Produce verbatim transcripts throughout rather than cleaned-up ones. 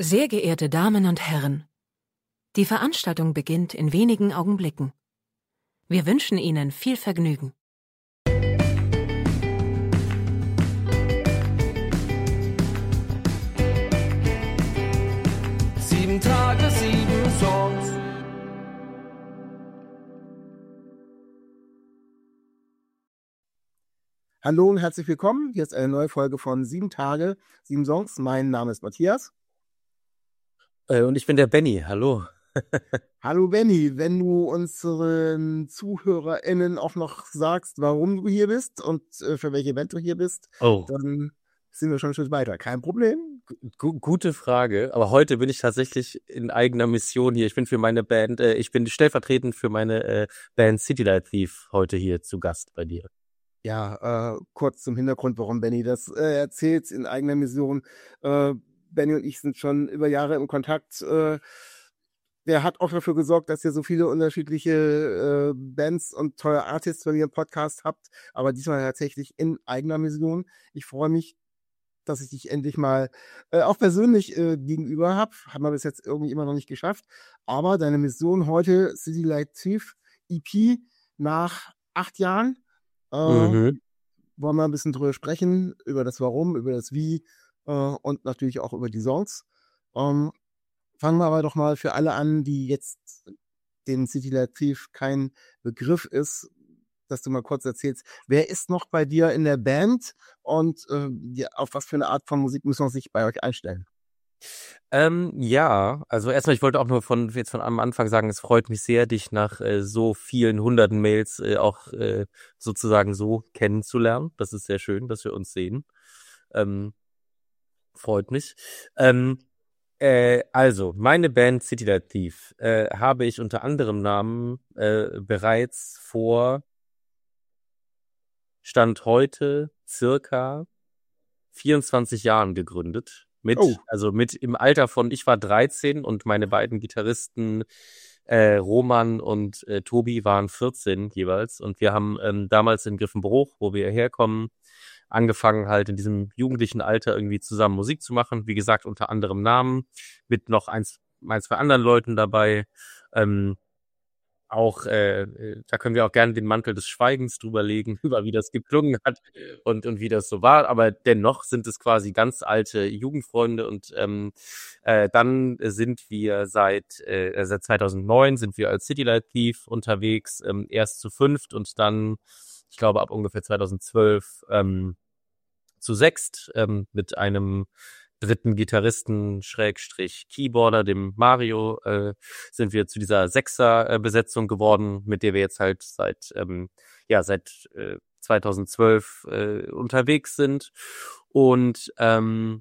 Sehr geehrte Damen und Herren, die Veranstaltung beginnt in wenigen Augenblicken. Wir wünschen Ihnen viel Vergnügen. Sieben Tage, sieben Songs. Hallo und herzlich willkommen. Hier ist eine neue Folge von Sieben Tage, sieben Songs. Mein Name ist Matthias. Äh, und ich bin der Benny. Hallo. Hallo Benny, wenn du unseren ZuhörerInnen auch noch sagst, warum du hier bist und äh, für welche Band du hier bist, Oh, dann sind wir schon einen Schritt weiter. Kein Problem. gu gute Frage. Aber heute bin ich tatsächlich in eigener Mission hier. Ich bin für meine Band, äh, ich bin stellvertretend für meine äh, Band City Light Thief heute hier zu Gast bei dir. Ja, äh, kurz zum Hintergrund, warum Benny das äh, erzählt in eigener Mission. Äh, Benny und ich sind schon über Jahre im Kontakt. Äh, der hat auch dafür gesorgt, dass ihr so viele unterschiedliche äh, Bands und tolle Artists, wenn ihr einen Podcast habt. Aber diesmal tatsächlich in eigener Mission. Ich freue mich, dass ich dich endlich mal äh, auch persönlich äh, gegenüber habe. Haben wir bis jetzt irgendwie immer noch nicht geschafft. Aber deine Mission heute, City Light Thief E P nach acht Jahren. Äh, Mhm. wollen wir ein bisschen drüber sprechen, über das Warum, über das Wie äh, und natürlich auch über die Songs. Ähm, fangen wir aber doch mal für alle an, die jetzt dem City Light Thief kein Begriff ist, dass du mal kurz erzählst, wer ist noch bei dir in der Band und äh, ja, auf was für eine Art von Musik müssen wir sich bei euch einstellen? Ähm, ja, also erstmal, ich wollte auch nur von jetzt von am Anfang sagen, es freut mich sehr, dich nach äh, so vielen hunderten Mails äh, auch äh, sozusagen so kennenzulernen. Das ist sehr schön, dass wir uns sehen. Ähm, freut mich. Ähm, äh, also, meine Band City Light Thief äh, habe ich unter anderem Namen äh, bereits vor Stand heute circa vierundzwanzig Jahren gegründet. Mit, Oh, also mit im Alter von, ich war dreizehn und meine beiden Gitarristen äh, Roman und äh, Tobi waren vierzehn jeweils. Und wir haben ähm, damals in Griffenbruch, wo wir herkommen, angefangen halt in diesem jugendlichen Alter irgendwie zusammen Musik zu machen. Wie gesagt, unter anderem Namen, mit noch eins, ein, zwei anderen Leuten dabei. Ähm, auch, äh, äh, da können wir auch gerne den Mantel des Schweigens drüber legen, über wie das geklungen hat und, und wie das so war. Aber dennoch sind es quasi ganz alte Jugendfreunde. Und ähm, äh, dann sind wir seit, äh, seit zweitausendneun sind wir als City Light Thief unterwegs, ähm, erst zu fünft und dann, ich glaube, ab ungefähr zweitausendzwölf ähm, zu sechst ähm, mit einem dritten Gitarristen, Schrägstrich Keyboarder, dem Mario, äh, sind wir zu dieser Sechser-Besetzung geworden, mit der wir jetzt halt seit, ähm, ja, seit äh, zweitausendzwölf äh, unterwegs sind. Und ähm,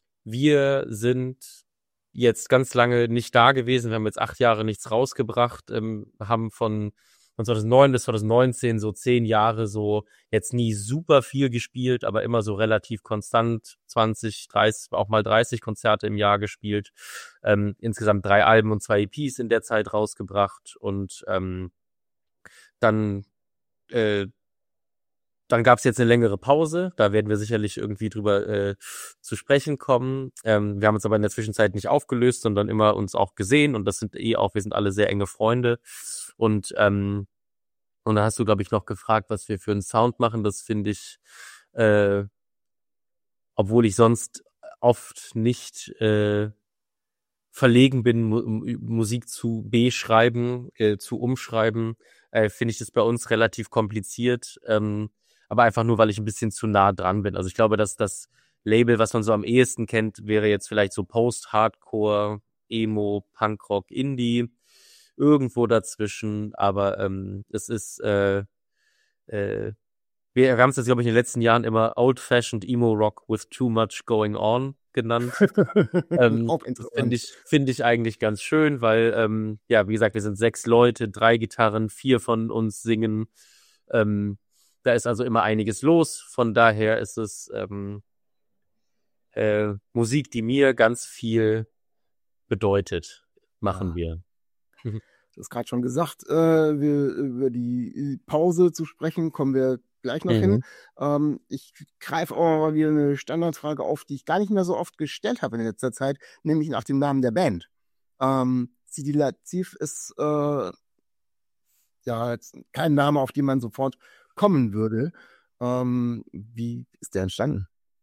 wir sind jetzt ganz lange nicht da gewesen. Wir haben jetzt acht Jahre nichts rausgebracht, ähm, haben von von zweitausendneun bis zweitausendneunzehn so zehn Jahre so jetzt nie super viel gespielt, aber immer so relativ konstant zwanzig, dreißig, auch mal dreißig Konzerte im Jahr gespielt. Ähm, insgesamt drei Alben und zwei E Ps in der Zeit rausgebracht und ähm, dann äh, dann gab es jetzt eine längere Pause. Da werden wir sicherlich irgendwie drüber äh, zu sprechen kommen. Ähm, wir haben uns aber in der Zwischenzeit nicht aufgelöst, sondern immer uns auch gesehen. Und das sind eh auch, wir sind alle sehr enge Freunde. Und ähm, und da hast du, glaube ich, noch gefragt, was wir für einen Sound machen. Das finde ich, äh, obwohl ich sonst oft nicht äh, verlegen bin, Mu Musik zu beschreiben, äh, zu umschreiben, äh, finde ich das bei uns relativ kompliziert. Ähm, aber einfach nur, weil ich ein bisschen zu nah dran bin. Also ich glaube, dass das Label, was man so am ehesten kennt, wäre jetzt vielleicht so Post-Hardcore, Emo, Punkrock, Indie, irgendwo dazwischen. Aber ähm, es ist, äh, äh, wir haben es jetzt, glaube ich, in den letzten Jahren immer Old-Fashioned Emo Rock with too much going on genannt. Ähm, auch das finde interessant. ich, finde ich eigentlich ganz schön, weil, ähm, ja, wie gesagt, wir sind sechs Leute, drei Gitarren, vier von uns singen. Ähm, da ist also immer einiges los. Von daher ist es ähm, äh, Musik, die mir ganz viel bedeutet, machen Ja. wir. Du hast gerade schon gesagt, äh, wir über die Pause zu sprechen, kommen wir gleich noch hin. Mhm. Ähm, ich greife auch mal wieder eine Standardfrage auf, die ich gar nicht mehr so oft gestellt habe in letzter Zeit, nämlich nach dem Namen der Band. Ähm, Sidi Latif ist äh, ja jetzt kein Name, auf den man sofort kommen würde. Ähm, wie ist der entstanden?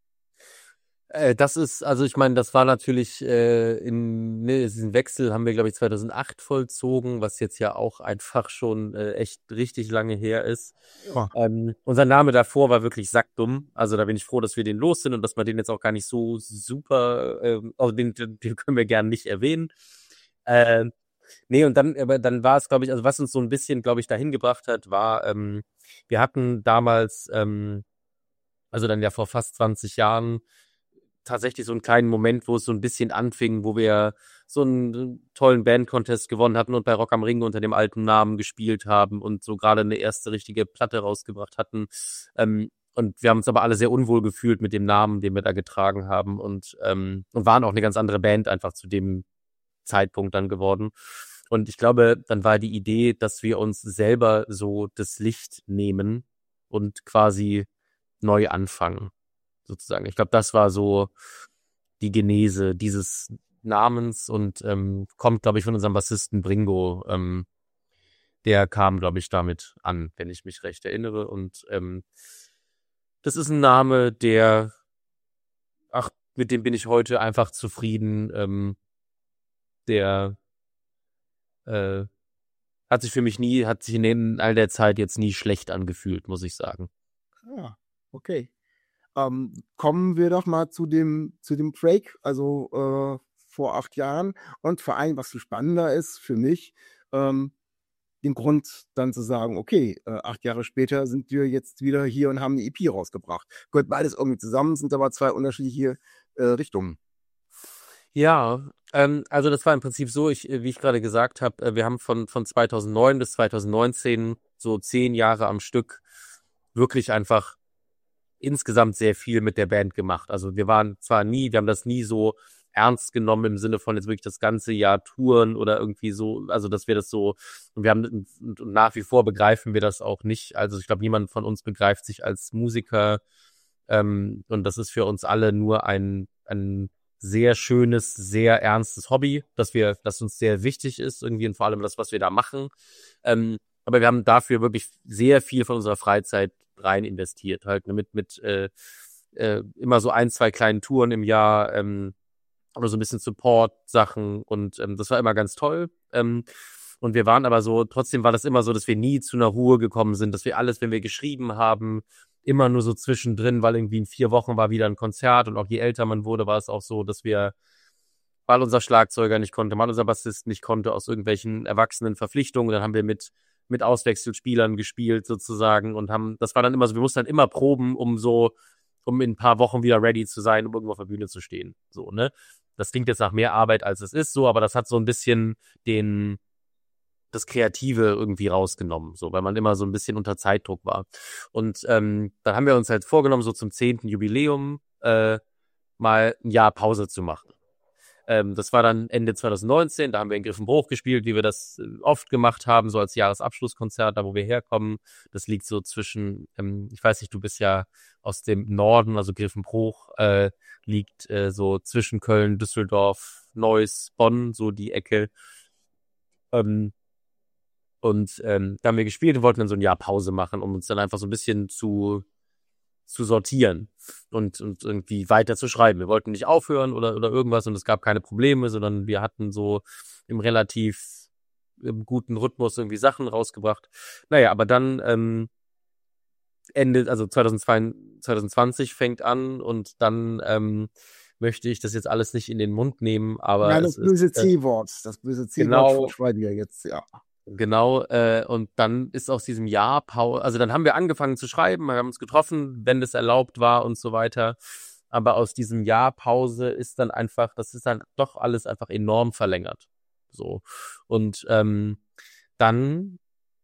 Äh, das ist, also ich meine, das war natürlich äh, in ne, diesen Wechsel haben wir, glaube ich, zweitausendacht vollzogen, was jetzt ja auch einfach schon äh, echt richtig lange her ist. Ja. Ähm, unser Name davor war wirklich sackdumm. Also da bin ich froh, dass wir den los sind und dass wir den jetzt auch gar nicht so super, ähm, also den, den den können wir gerne nicht erwähnen. Ähm, nee, und dann, aber dann war es, glaube ich, also was uns so ein bisschen, glaube ich, dahin gebracht hat, war, ähm, wir hatten damals, ähm, also dann ja vor fast zwanzig Jahren, tatsächlich so einen kleinen Moment, wo es so ein bisschen anfing, wo wir so einen tollen Band-Contest gewonnen hatten und bei Rock am Ring unter dem alten Namen gespielt haben und so gerade eine erste richtige Platte rausgebracht hatten. Ähm, und wir haben uns aber alle sehr unwohl gefühlt mit dem Namen, den wir da getragen haben und, ähm, und waren auch eine ganz andere Band einfach zu dem Zeitpunkt dann geworden. Und ich glaube, dann war die Idee, dass wir uns selber so das Licht nehmen und quasi neu anfangen, sozusagen. Ich glaube, das war so die Genese dieses Namens und ähm, kommt, glaube ich, von unserem Bassisten Bringo. Ähm, der kam, glaube ich, damit an, wenn ich mich recht erinnere. Und ähm, das ist ein Name, der, ach, mit dem bin ich heute einfach zufrieden. Ähm, der äh, hat sich für mich nie, hat sich in all der Zeit jetzt nie schlecht angefühlt, muss ich sagen. Ah, okay. Ähm, kommen wir doch mal zu dem, zu dem Break, also äh, vor acht Jahren. Und vor allem, was viel spannender ist für mich, ähm, den Grund dann zu sagen, okay, äh, acht Jahre später sind wir jetzt wieder hier und haben eine E P rausgebracht. Gehört beides irgendwie zusammen, sind aber zwei unterschiedliche äh, Richtungen. Ja, ähm, also das war im Prinzip so, ich, äh, wie ich gerade gesagt habe, äh, wir haben von, von zweitausendneun bis zweitausendneunzehn so zehn Jahre am Stück wirklich einfach insgesamt sehr viel mit der Band gemacht. Also wir waren zwar nie, wir haben das nie so ernst genommen im Sinne von jetzt wirklich das ganze Jahr touren oder irgendwie so, also dass wir das so, und wir haben, und, und nach wie vor begreifen wir das auch nicht. Also ich glaube, niemand von uns begreift sich als Musiker, ähm, und das ist für uns alle nur ein, ein sehr schönes, sehr ernstes Hobby, dass wir, das uns sehr wichtig ist, irgendwie und vor allem das, was wir da machen. Ähm, aber wir haben dafür wirklich sehr viel von unserer Freizeit rein investiert, halt ne, mit, mit äh, äh, immer so ein, zwei kleinen Touren im Jahr, ähm, oder so ein bisschen Support-Sachen und ähm, das war immer ganz toll. Ähm, und wir waren aber so, trotzdem war das immer so, dass wir nie zu einer Ruhe gekommen sind, dass wir alles, wenn wir geschrieben haben, immer nur so zwischendrin, weil irgendwie in vier Wochen war wieder ein Konzert und auch je älter man wurde, war es auch so, dass wir, weil unser Schlagzeuger nicht konnte, weil unser Bassist nicht konnte, aus irgendwelchen erwachsenen Verpflichtungen, dann haben wir mit mit Auswechselspielern gespielt sozusagen und haben, das war dann immer so, wir mussten dann immer proben, um so, um in ein paar Wochen wieder ready zu sein, um irgendwo auf der Bühne zu stehen, so, ne? Das klingt jetzt nach mehr Arbeit, als es ist, so, aber das hat so ein bisschen den, das Kreative irgendwie rausgenommen, so, weil man immer so ein bisschen unter Zeitdruck war. Und ähm, dann haben wir uns halt vorgenommen, so zum zehnten Jubiläum äh, mal ein Jahr Pause zu machen. Ähm, das war dann Ende zweitausendneunzehn, da haben wir in Griffenbruch gespielt, wie wir das äh, oft gemacht haben, so als Jahresabschlusskonzert, da wo wir herkommen. Das liegt so zwischen, ähm, ich weiß nicht, du bist ja aus dem Norden, also Griffenbruch äh, liegt äh, so zwischen Köln, Düsseldorf, Neuss, Bonn, so die Ecke. Ähm, und ähm, da haben wir gespielt und wollten dann so ein Jahr Pause machen, um uns dann einfach so ein bisschen zu zu sortieren und, und irgendwie weiter zu schreiben. Wir wollten nicht aufhören oder, oder irgendwas und es gab keine Probleme, sondern wir hatten so im relativ im guten Rhythmus irgendwie Sachen rausgebracht. Naja, aber dann ähm, Ende, also zweitausendzweiundzwanzig, zweitausendzwanzig fängt an und dann ähm, möchte ich das jetzt alles nicht in den Mund nehmen, aber Ja, es das böse ist äh, C-Wort, das böse C-Wort genau, von Schweiger jetzt, ja. Genau, äh, und dann ist aus diesem Jahr Pause, also dann haben wir angefangen zu schreiben, wir haben uns getroffen, wenn das erlaubt war und so weiter. Aber aus diesem Jahr Pause ist dann einfach, das ist dann doch alles einfach enorm verlängert. So. Und ähm, dann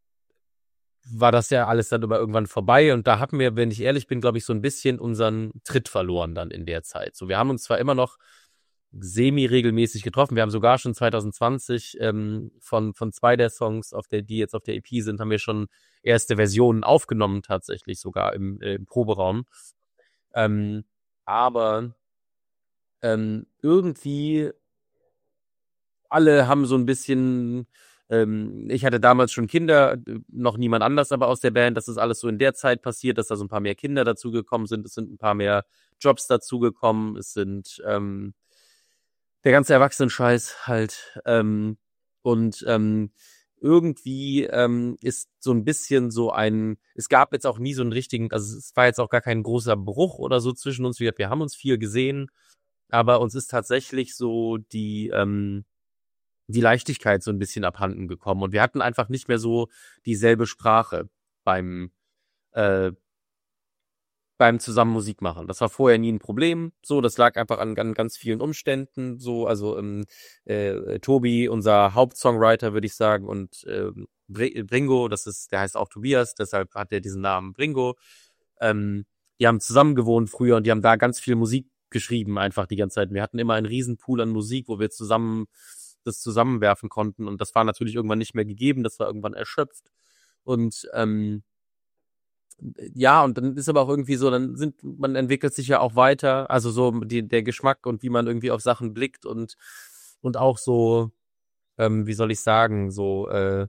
war das ja alles dann aber irgendwann vorbei und da haben wir, wenn ich ehrlich bin, glaube ich, so ein bisschen unseren Tritt verloren dann in der Zeit. So, wir haben uns zwar immer noch semi-regelmäßig getroffen. Wir haben sogar schon zwanzig zwanzig ähm, von von zwei der Songs, auf der die jetzt auf der E P sind, haben wir schon erste Versionen aufgenommen, tatsächlich sogar im, äh, im Proberaum. Ähm, aber ähm, irgendwie alle haben so ein bisschen, ähm, ich hatte damals schon Kinder, äh, noch niemand anders aber aus der Band. Das ist alles so in der Zeit passiert, dass da so ein paar mehr Kinder dazugekommen sind. Es sind ein paar mehr Jobs dazugekommen. Es sind ähm, der ganze Erwachsenenscheiß halt. Ähm, und ähm, irgendwie ähm, ist so ein bisschen so ein, es gab jetzt auch nie so einen richtigen, also es war jetzt auch gar kein großer Bruch oder so zwischen uns. Wie gesagt, wir haben uns viel gesehen, aber uns ist tatsächlich so die, ähm, die Leichtigkeit so ein bisschen abhanden gekommen. Und wir hatten einfach nicht mehr so dieselbe Sprache beim, äh, beim zusammen Musik machen. Das war vorher nie ein Problem. So, das lag einfach an, an ganz vielen Umständen. So, also ähm, äh, Tobi, unser Hauptsongwriter, würde ich sagen, und ähm, Br- Bringo, das ist, der heißt auch Tobias, deshalb hat er diesen Namen Bringo. Ähm, die haben zusammen gewohnt früher und die haben da ganz viel Musik geschrieben, einfach die ganze Zeit. Wir hatten immer einen riesen Pool an Musik, wo wir zusammen das zusammenwerfen konnten. Und das war natürlich irgendwann nicht mehr gegeben, das war irgendwann erschöpft. Und ähm, ja, und dann ist aber auch irgendwie so, dann sind, man entwickelt sich ja auch weiter, also so die, der Geschmack und wie man irgendwie auf Sachen blickt und und auch so, ähm, wie soll ich sagen, so äh,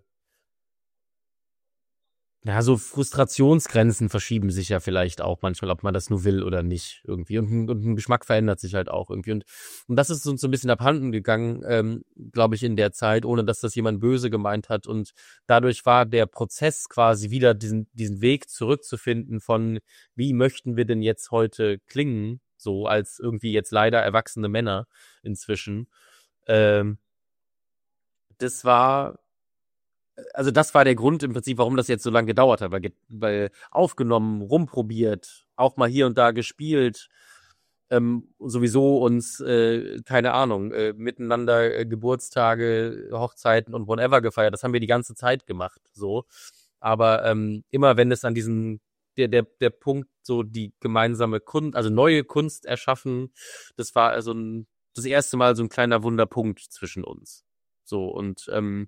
ja, so Frustrationsgrenzen verschieben sich ja vielleicht auch manchmal, ob man das nur will oder nicht irgendwie. Und, ein- und ein Geschmack verändert sich halt auch irgendwie. Und, und das ist uns so ein bisschen abhanden gegangen, ähm, glaube ich, in der Zeit, ohne dass das jemand böse gemeint hat. Und dadurch war der Prozess quasi wieder diesen, diesen Weg zurückzufinden von, wie möchten wir denn jetzt heute klingen, so als irgendwie jetzt leider erwachsene Männer inzwischen. Ähm, das war also das war der Grund im Prinzip, warum das jetzt so lange gedauert hat, weil, ge- weil aufgenommen, rumprobiert, auch mal hier und da gespielt, ähm, sowieso uns, äh, keine Ahnung, äh, miteinander äh, Geburtstage, Hochzeiten und whatever gefeiert. Das haben wir die ganze Zeit gemacht, so. Aber ähm, immer wenn es an diesen, der, der, der Punkt, so die gemeinsame Kunst, also neue Kunst erschaffen, das war also ein, das erste Mal so ein kleiner Wunderpunkt zwischen uns. So, und ähm,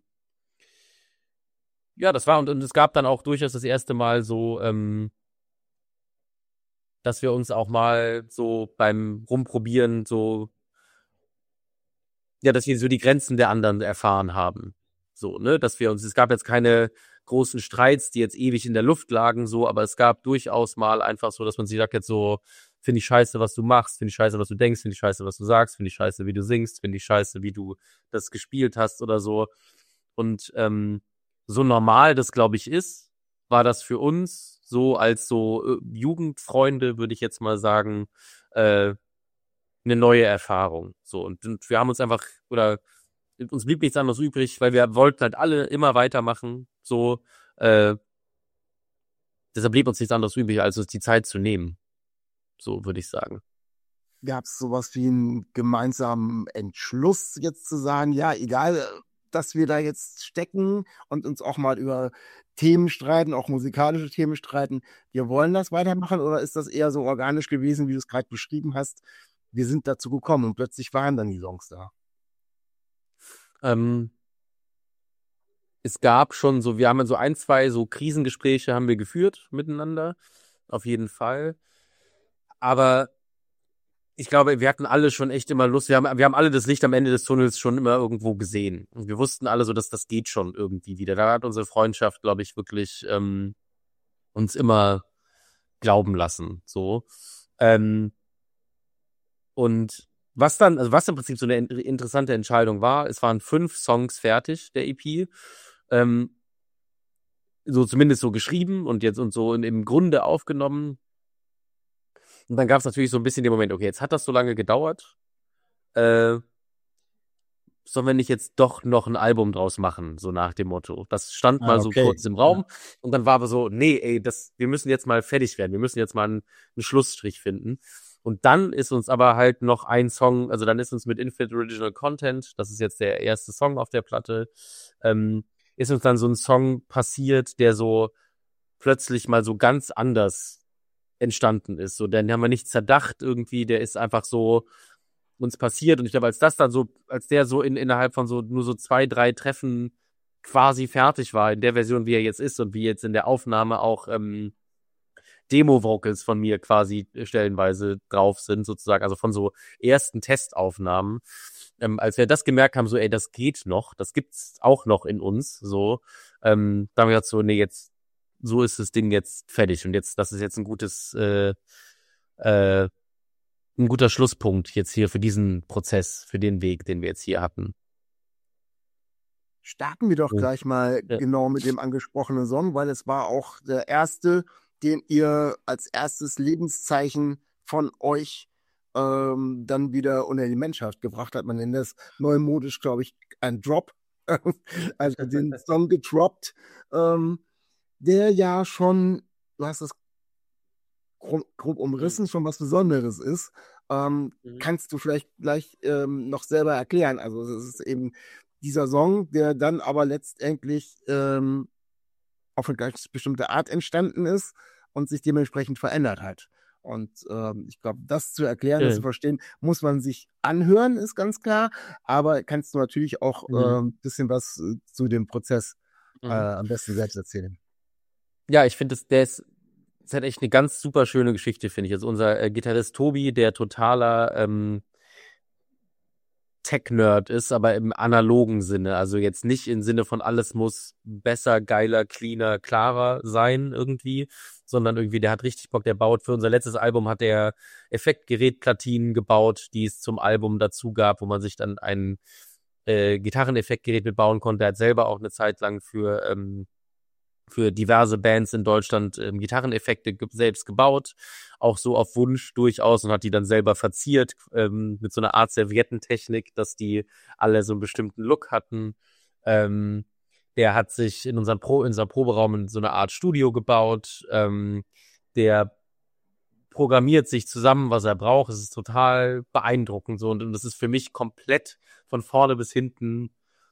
ja, das war, und, und es gab dann auch durchaus das erste Mal so, ähm, dass wir uns auch mal so beim Rumprobieren so, ja, dass wir so die Grenzen der anderen erfahren haben. So, ne, dass wir uns, es gab jetzt keine großen Streits, die jetzt ewig in der Luft lagen, so, aber es gab durchaus mal einfach so, dass man sich sagt jetzt so, finde ich scheiße, was du machst, finde ich scheiße, was du denkst, finde ich scheiße, was du sagst, finde ich scheiße, wie du singst, finde ich scheiße, wie du das gespielt hast oder so. Und ähm, so normal das, glaube ich, ist, war das für uns so als so äh, Jugendfreunde, würde ich jetzt mal sagen, äh, eine neue Erfahrung. So, und, und wir haben uns einfach, oder uns blieb nichts anderes übrig, weil wir wollten halt alle immer weitermachen. So, äh, deshalb blieb uns nichts anderes übrig, als uns die Zeit zu nehmen. So würde ich sagen. Gab es sowas wie einen gemeinsamen Entschluss, jetzt zu sagen, ja, egal, äh, dass wir da jetzt stecken und uns auch mal über Themen streiten, auch musikalische Themen streiten, wir wollen das weitermachen, oder ist das eher so organisch gewesen, wie du es gerade beschrieben hast? Wir sind dazu gekommen und plötzlich waren dann die Songs da. Ähm, es gab schon so, wir haben so ein, zwei so Krisengespräche haben wir geführt miteinander, auf jeden Fall. Aber ich glaube, wir hatten alle schon echt immer Lust. Wir haben, wir haben alle das Licht am Ende des Tunnels schon immer irgendwo gesehen. Und wir wussten alle so, dass das geht schon irgendwie wieder. Da hat unsere Freundschaft, glaube ich, wirklich ähm, uns immer glauben lassen. So. Ähm, und was dann, also was im Prinzip so eine in- interessante Entscheidung war, es waren fünf Songs fertig, der E P. Ähm, so zumindest so geschrieben und jetzt und so in, im Grunde aufgenommen. Und dann gab es natürlich so ein bisschen den Moment, okay, jetzt hat das so lange gedauert. Äh, sollen wir nicht jetzt doch noch ein Album draus machen, so nach dem Motto. Das stand Ah, mal so okay. kurz im Raum und dann war aber so, nee, ey, das, wir müssen jetzt mal fertig werden, wir müssen jetzt mal einen, einen Schlussstrich finden. Und dann ist uns aber halt noch ein Song, also dann ist uns mit Infinite Original Content, das ist jetzt der erste Song auf der Platte, ähm, ist uns dann so ein Song passiert, der so plötzlich mal so ganz anders entstanden ist. So, den haben wir nicht zerdacht irgendwie, der ist einfach so, uns passiert. Und ich glaube, als das dann so, als der so in, innerhalb von so nur so zwei, drei Treffen quasi fertig war, in der Version, wie er jetzt ist und wie jetzt in der Aufnahme auch ähm, Demo-Vocals von mir quasi stellenweise drauf sind, sozusagen, also von so ersten Testaufnahmen. Ähm, als wir das gemerkt haben, so, ey, das geht noch, das gibt's auch noch in uns, so, ähm, da haben wir gesagt, so, nee, jetzt, so ist das Ding jetzt fertig und jetzt, das ist jetzt ein gutes, äh, äh, ein guter Schlusspunkt jetzt hier für diesen Prozess, für den Weg, den wir jetzt hier hatten. Starten wir doch Ja. gleich mal Ja. genau mit dem angesprochenen Song, weil es war auch der erste, den ihr als erstes Lebenszeichen von euch ähm, dann wieder unter die Menschheit gebracht hat. Man nennt das neumodisch, glaube ich, ein Drop. Also den Song gedroppt, ähm, der ja schon, du hast es grob, grob umrissen, schon was Besonderes ist. Ähm, Mhm. Kannst du vielleicht gleich ähm, noch selber erklären? Also es ist eben dieser Song, der dann aber letztendlich ähm, auf eine ganz bestimmte Art entstanden ist und sich dementsprechend verändert hat. Und ähm, ich glaube, das zu erklären, das Ja. zu verstehen, muss man sich anhören, ist ganz klar. Aber kannst du natürlich auch Mhm. ein ähm, bisschen was äh, zu dem Prozess Mhm. äh, am besten selbst erzählen. Ja, ich finde, das, der ist, das hat echt eine ganz super schöne Geschichte, finde ich. Also unser äh, Gitarrist Tobi, der totaler ähm, Tech-Nerd ist, aber im analogen Sinne. Also jetzt nicht im Sinne von alles muss besser, geiler, cleaner, klarer sein irgendwie, sondern irgendwie, der hat richtig Bock, der baut. Für unser letztes Album hat er Effektgerätplatinen gebaut, die es zum Album dazu gab, wo man sich dann ein äh, Gitarreneffektgerät mitbauen konnte. Er hat selber auch eine Zeit lang für ähm, für diverse Bands in Deutschland ähm, Gitarreneffekte ge- selbst gebaut, auch so auf Wunsch durchaus und hat die dann selber verziert ähm, mit so einer Art Serviettentechnik, dass die alle so einen bestimmten Look hatten. Ähm, der hat sich in unserem, Pro in unserem Proberaum in so eine Art Studio gebaut. Ähm, der programmiert sich zusammen, was er braucht. Es ist total beeindruckend so und, und das ist für mich komplett von vorne bis hinten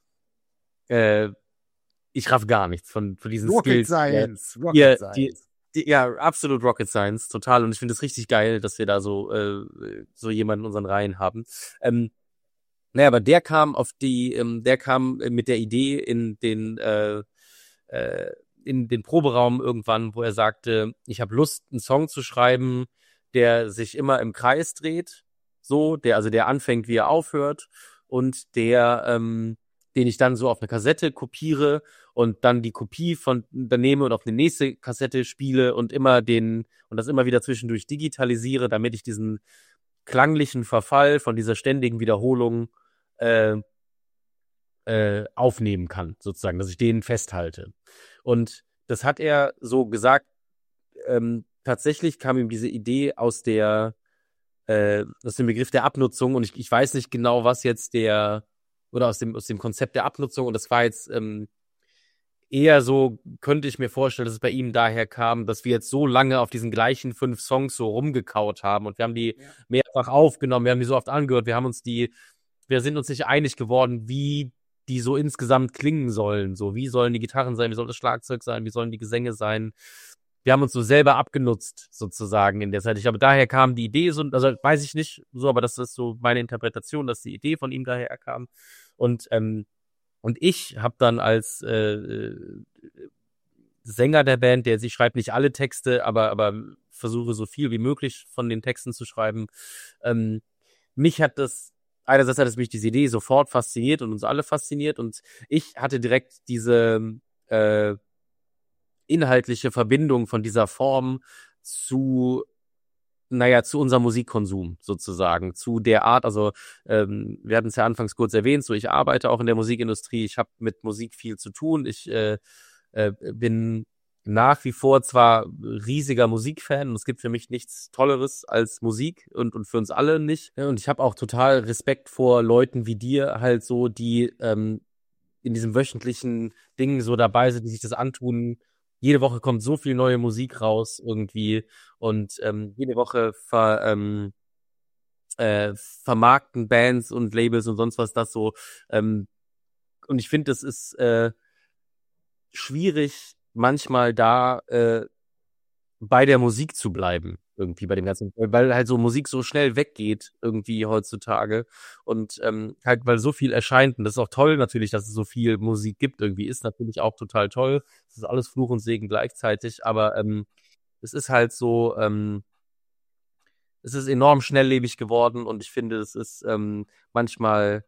äh, ich raff gar nichts von, von diesen Rocket Skills. Science, Rocket Ihr, Science. die, die, ja, absolut Rocket Science, total. Und ich finde es richtig geil, dass wir da so, äh, so jemanden in unseren Reihen haben. Ähm, naja, aber der kam auf die, ähm, der kam mit der Idee in den, äh, äh, in den Proberaum irgendwann, wo er sagte, ich habe Lust, einen Song zu schreiben, der sich immer im Kreis dreht, so, der, also der anfängt, wie er aufhört und der, ähm, den ich dann so auf eine Kassette kopiere und dann die Kopie von dann nehme und auf eine nächste Kassette spiele und immer den und das immer wieder zwischendurch digitalisiere, damit ich diesen klanglichen Verfall von dieser ständigen Wiederholung äh, äh, aufnehmen kann, sozusagen, dass ich den festhalte. Und das hat er so gesagt, ähm, tatsächlich kam ihm diese Idee aus der äh, aus dem Begriff der Abnutzung und ich, ich weiß nicht genau, was jetzt der oder aus dem aus dem Konzept der Abnutzung und das war jetzt ähm, eher so, könnte ich mir vorstellen, dass es bei ihm daher kam, dass wir jetzt so lange auf diesen gleichen fünf Songs so rumgekaut haben und wir haben die ja. mehrfach aufgenommen, wir haben die so oft angehört, wir haben uns die, wir sind uns nicht einig geworden, wie die so insgesamt klingen sollen, so wie sollen die Gitarren sein, wie soll das Schlagzeug sein, wie sollen die Gesänge sein. Wir haben uns so selber abgenutzt, sozusagen, in der Zeit. Ich glaube, daher kam die Idee, so, also weiß ich nicht so, aber das ist so meine Interpretation, dass die Idee von ihm daher kam. Und, ähm, und ich habe dann als äh, Sänger der Band, der sich schreibt nicht alle Texte, aber, aber versuche so viel wie möglich von den Texten zu schreiben. Ähm, mich hat das, einerseits hat es mich diese Idee sofort fasziniert und uns alle fasziniert und ich hatte direkt diese äh, inhaltliche Verbindung von dieser Form zu, naja, zu unserem Musikkonsum sozusagen, zu der Art, also ähm, wir hatten es ja anfangs kurz erwähnt, so ich arbeite auch in der Musikindustrie, ich habe mit Musik viel zu tun, ich äh, äh, bin nach wie vor zwar riesiger Musikfan und es gibt für mich nichts Tolleres als Musik und, und für uns alle nicht. Und ich habe auch total Respekt vor Leuten wie dir halt so, die ähm, in diesem wöchentlichen Ding so dabei sind, die sich das antun. Jede Woche kommt so viel neue Musik raus irgendwie und ähm, jede Woche ver, ähm, äh, vermarkten Bands und Labels und sonst was das so. Ähm, und ich finde, das ist äh, schwierig, manchmal da äh, bei der Musik zu bleiben. irgendwie bei dem ganzen, weil halt so Musik so schnell weggeht irgendwie heutzutage und ähm, halt, weil so viel erscheint und das ist auch toll natürlich, dass es so viel Musik gibt irgendwie, ist natürlich auch total toll. Es ist alles Fluch und Segen gleichzeitig, aber ähm, es ist halt so, ähm, es ist enorm schnelllebig geworden und ich finde, es ist ähm, manchmal,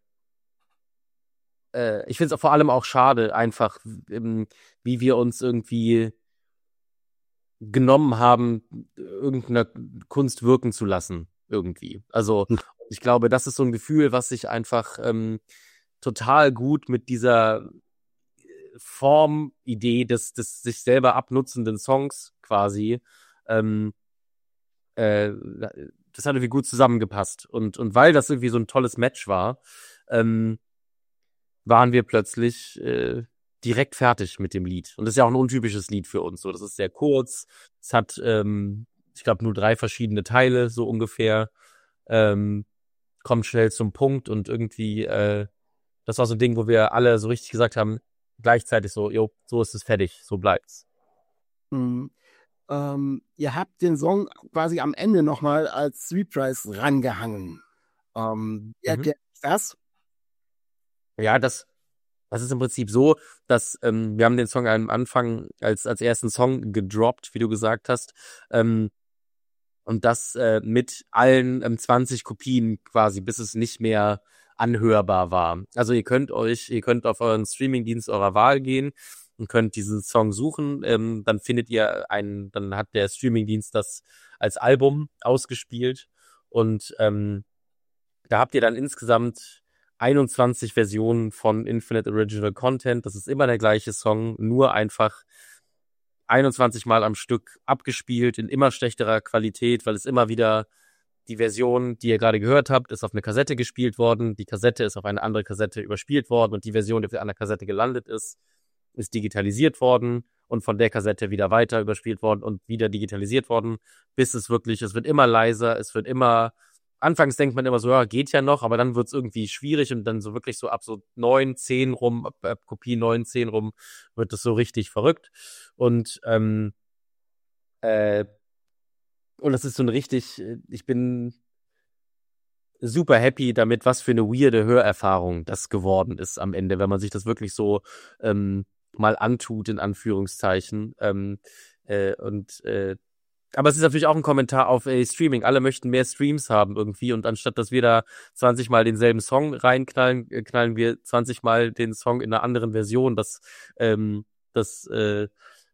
äh, ich finde es vor allem auch schade, einfach, ähm, wie wir uns irgendwie genommen haben, irgendeiner Kunst wirken zu lassen, irgendwie. Also ich glaube, das ist so ein Gefühl, was sich einfach ähm, total gut mit dieser Formidee des, des sich selber abnutzenden Songs quasi, ähm, äh, das hat irgendwie gut zusammengepasst. Und, und weil das irgendwie so ein tolles Match war, ähm, waren wir plötzlich äh, direkt fertig mit dem Lied. Und das ist ja auch ein untypisches Lied für uns. So, das ist sehr kurz. Es hat, ähm, ich glaube, nur drei verschiedene Teile, so ungefähr. Ähm, kommt schnell zum Punkt und irgendwie, äh, das war so ein Ding, wo wir alle so richtig gesagt haben, gleichzeitig so, jo, so ist es fertig, so bleibt's. Mhm. Ähm, ihr habt den Song quasi am Ende nochmal als Reprise rangehangen. Ähm, wie Mhm. erklärt sich das? Ja, das, das ist im Prinzip so, dass ähm, wir haben den Song am Anfang als, als ersten Song gedroppt, wie du gesagt hast. Ähm, und das äh, mit allen ähm, zwanzig Kopien quasi, bis es nicht mehr anhörbar war. Also ihr könnt euch, ihr könnt auf euren Streamingdienst eurer Wahl gehen und könnt diesen Song suchen. Ähm, dann findet ihr einen, dann hat der Streamingdienst das als Album ausgespielt und ähm, da habt ihr dann insgesamt einundzwanzig Versionen von Infinite Original Content. Das ist immer der gleiche Song, nur einfach einundzwanzig Mal am Stück abgespielt in immer schlechterer Qualität, weil es immer wieder die Version, die ihr gerade gehört habt, ist auf eine Kassette gespielt worden. Die Kassette ist auf eine andere Kassette überspielt worden und die Version, die auf der anderen Kassette gelandet ist, ist digitalisiert worden und von der Kassette wieder weiter überspielt worden und wieder digitalisiert worden, bis es wirklich, es wird immer leiser, es wird immer, anfangs denkt man immer so, ja, geht ja noch, aber dann wird es irgendwie schwierig und dann so wirklich so ab so neun, zehn rum, ab, ab Kopie neun, zehn rum, wird es so richtig verrückt. Und ähm, äh, und das ist so ein richtig, äh, ich bin super happy damit, was für eine weirde Hörerfahrung das geworden ist am Ende, wenn man sich das wirklich so ähm, mal antut, in Anführungszeichen. Ähm, äh, und äh, aber es ist natürlich auch ein Kommentar auf ey, Streaming. Alle möchten mehr Streams haben irgendwie und anstatt, dass wir da zwanzig Mal denselben Song reinknallen, äh, knallen wir zwanzig Mal den Song in einer anderen Version. Das, ähm, das, äh,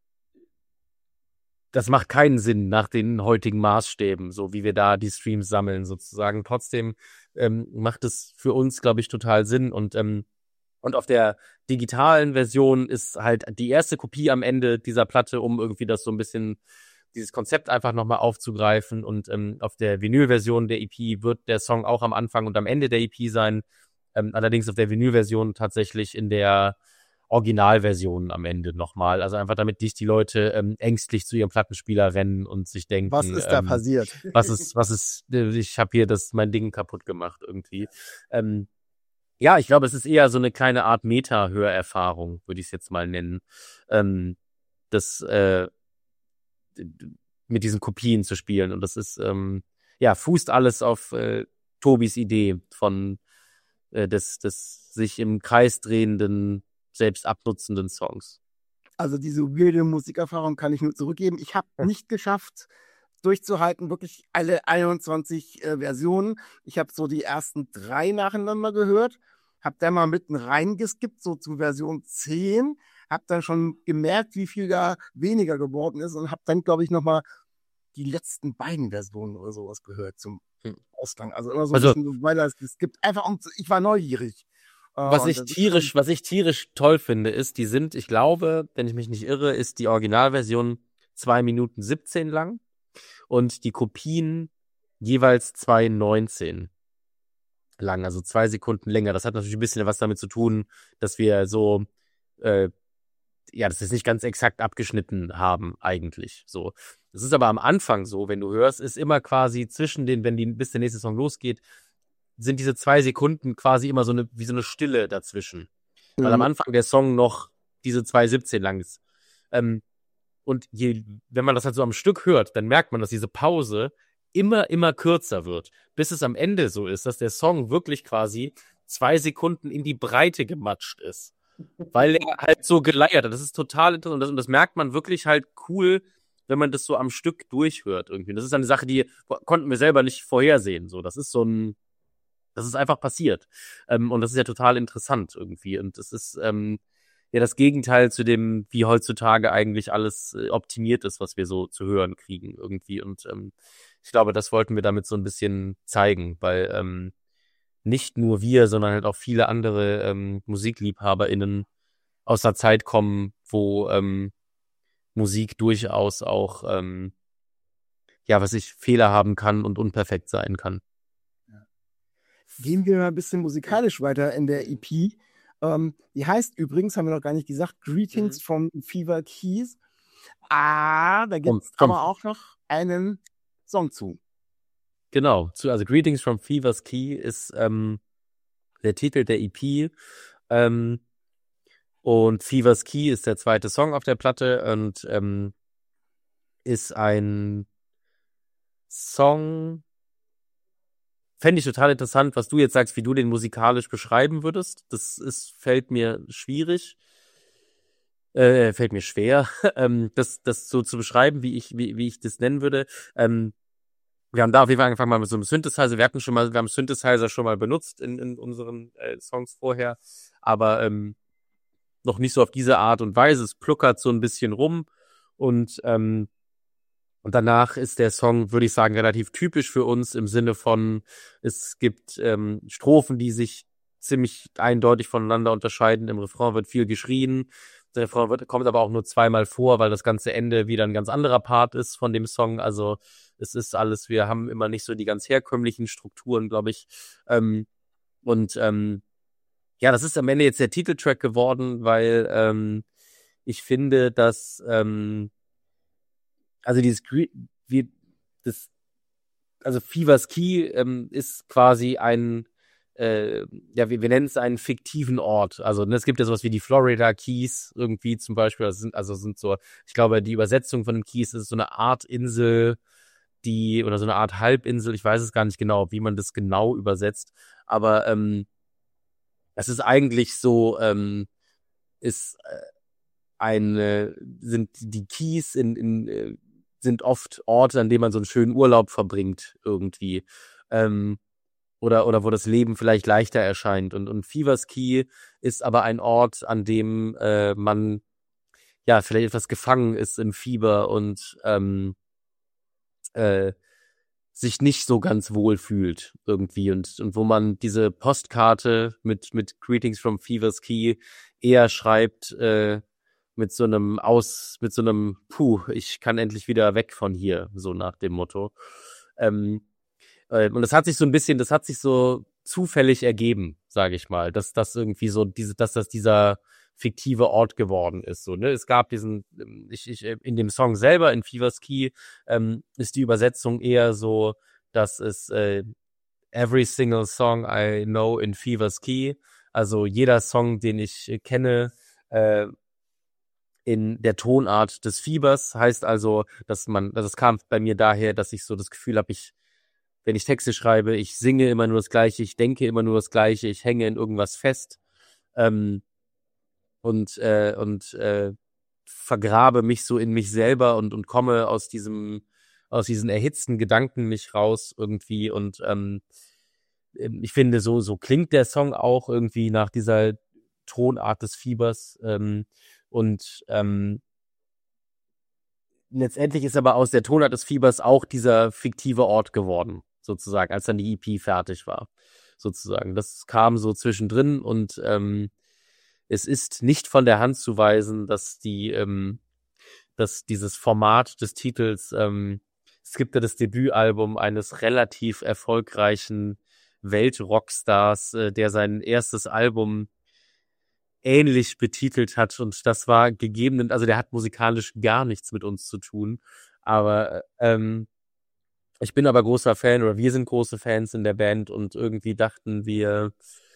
das macht keinen Sinn nach den heutigen Maßstäben, so wie wir da die Streams sammeln sozusagen. Trotzdem ähm, macht es für uns, glaube ich, total Sinn und ähm, und auf der digitalen Version ist halt die erste Kopie am Ende dieser Platte, um irgendwie das so ein bisschen, dieses Konzept einfach nochmal aufzugreifen. Und ähm, auf der Vinyl-Version der E P wird der Song auch am Anfang und am Ende der E P sein. Ähm, allerdings auf der Vinyl-Version tatsächlich in der Originalversion am Ende nochmal. Also einfach damit nicht die Leute ähm, ängstlich zu ihrem Plattenspieler rennen und sich denken, Was ist da ähm, passiert? was ist, was ist, äh, ich habe hier das mein Ding kaputt gemacht irgendwie. Ähm, ja, ich glaube, es ist eher so eine kleine Art Meta-Hörerfahrung, würde ich es jetzt mal nennen. Ähm, das äh, mit diesen Kopien zu spielen. Und das ist, ähm, ja, fußt alles auf äh, Tobis Idee von äh, des, des sich im Kreis drehenden, selbst abnutzenden Songs. Also diese weirde Musikerfahrung kann ich nur zurückgeben. Ich habe nicht geschafft, durchzuhalten, wirklich alle einundzwanzig äh, Versionen. Ich habe so die ersten drei nacheinander gehört, habe dann mal mitten reingeskippt, so zu Version zehn, habe dann schon gemerkt, wie viel da weniger geworden ist und habe dann, glaube ich, nochmal die letzten beiden Versionen oder sowas gehört zum Hm. Ausgang. Also immer so ein Also- bisschen, so, weil es, es gibt einfach, ich war neugierig. Äh, Was und ich das ist tierisch, schon- was ich tierisch toll finde, ist, die sind, ich glaube, wenn ich mich nicht irre, ist die Originalversion zwei Minuten siebzehn lang und die Kopien jeweils zwei neunzehn lang, also zwei Sekunden länger. Das hat natürlich ein bisschen was damit zu tun, dass wir so, äh, ja, dass wir es nicht ganz exakt abgeschnitten haben eigentlich. So, das ist aber am Anfang so, wenn du hörst, ist immer quasi zwischen den, wenn die bis der nächste Song losgeht, sind diese zwei Sekunden quasi immer so eine wie so eine Stille dazwischen, weil am Mhm. Anfang der Song noch diese zwei siebzehn lang ist. Ähm, und je, wenn man das halt so am Stück hört, dann merkt man, dass diese Pause immer, immer kürzer wird, bis es am Ende so ist, dass der Song wirklich quasi zwei Sekunden in die Breite gematscht ist. Weil er halt so geleiert hat. Das ist total interessant. Und das, und das merkt man wirklich halt cool, wenn man das so am Stück durchhört irgendwie. Das ist eine Sache, die konnten wir selber nicht vorhersehen. So, das ist so ein, das ist einfach passiert. Ähm, und das ist ja total interessant irgendwie. Und das ist ähm, ja das Gegenteil zu dem, wie heutzutage eigentlich alles äh, optimiert ist, was wir so zu hören kriegen irgendwie. Und ähm, ich glaube, das wollten wir damit so ein bisschen zeigen, weil ähm, nicht nur wir, sondern halt auch viele andere ähm, MusikliebhaberInnen aus einer Zeit kommen, wo ähm, Musik durchaus auch, ähm, ja, was ich Fehler haben kann und unperfekt sein kann. Gehen wir mal ein bisschen musikalisch weiter in der E P. Ähm, die heißt übrigens, haben wir noch gar nicht gesagt, Greetings Mhm. from Fever Keys. Ah, da gibt es From- aber auch noch einen Song zu. Genau, zu, also Greetings from Fever's Key ist ähm, der Titel der E P. Ähm, und Fever's Key ist der zweite Song auf der Platte und ähm, ist ein Song, fände ich total interessant, was du jetzt sagst, wie du den musikalisch beschreiben würdest. Das ist, fällt mir schwierig. Äh, fällt mir schwer, ähm, das, das so zu beschreiben, wie ich, wie, wie ich das nennen würde. Ähm, wir haben da auf jeden Fall angefangen mal mit so einem Synthesizer. Wir hatten schon mal, wir haben Synthesizer schon mal benutzt in, in unseren äh, Songs vorher, aber ähm, noch nicht so auf diese Art und Weise. Es pluckert so ein bisschen rum und ähm, und danach ist der Song, würde ich sagen, relativ typisch für uns im Sinne von, es gibt ähm, Strophen, die sich ziemlich eindeutig voneinander unterscheiden. Im Refrain wird viel geschrien. Der Refrain wird, kommt aber auch nur zweimal vor, weil das ganze Ende wieder ein ganz anderer Part ist von dem Song. Also es ist alles, wir haben immer nicht so die ganz herkömmlichen Strukturen, glaube ich. Ähm, und ähm, ja, das ist am Ende jetzt der Titeltrack geworden, weil ähm, ich finde, dass ähm, also dieses Gre- wie das also Fever's Key ähm, ist quasi ein äh, ja, wir, wir nennen es einen fiktiven Ort. Also ne, es gibt ja sowas wie die Florida Keys irgendwie zum Beispiel. Das sind also sind so, ich glaube, die Übersetzung von den Keys ist so eine Art Insel, die oder so eine Art Halbinsel. Ich weiß es gar nicht genau, wie man das genau übersetzt. Aber ähm, es ist eigentlich so, ähm, ist äh, eine sind die Keys in, in äh, sind oft Orte, an denen man so einen schönen Urlaub verbringt irgendwie. Ähm, oder, oder wo das Leben vielleicht leichter erscheint. Und, und Fever's Key ist aber ein Ort, an dem äh, man ja vielleicht etwas gefangen ist im Fieber und ähm, äh, sich nicht so ganz wohl fühlt irgendwie. Und, und wo man diese Postkarte mit, mit Greetings from Fever's Key eher schreibt, äh, mit so einem Aus, mit so einem Puh, ich kann endlich wieder weg von hier, so nach dem Motto. Ähm, äh, und das hat sich so ein bisschen, das hat sich so zufällig ergeben, sage ich mal, dass das irgendwie so diese, dass das dieser fiktive Ort geworden ist. So, ne? Es gab diesen, ich, ich, in dem Song selber, in Fever's Key, ähm, ist die Übersetzung eher so, dass es äh, every single song I know in Fever's Key, also jeder Song, den ich äh, kenne, äh, in der Tonart des Fiebers, heißt also, dass man, das kam bei mir daher, dass ich so das Gefühl habe, ich, wenn ich Texte schreibe, ich singe immer nur das Gleiche, ich denke immer nur das Gleiche, ich hänge in irgendwas fest ähm, und äh, und äh, vergrabe mich so in mich selber und und komme aus diesem aus diesen erhitzten Gedanken nicht raus irgendwie und ähm, ich finde so so klingt der Song auch irgendwie nach dieser Tonart des Fiebers ähm, und ähm, letztendlich ist aber aus der Tonart des Fiebers auch dieser fiktive Ort geworden, sozusagen, als dann die E P fertig war, sozusagen. Das kam so zwischendrin und ähm, es ist nicht von der Hand zu weisen, dass die, ähm, dass dieses Format des Titels, ähm, es gibt ja das Debütalbum eines relativ erfolgreichen Weltrockstars, äh, der sein erstes Album ähnlich betitelt hat und das war gegeben, also der hat musikalisch gar nichts mit uns zu tun, aber ähm, ich bin aber großer Fan oder wir sind große Fans in der Band und irgendwie dachten wir,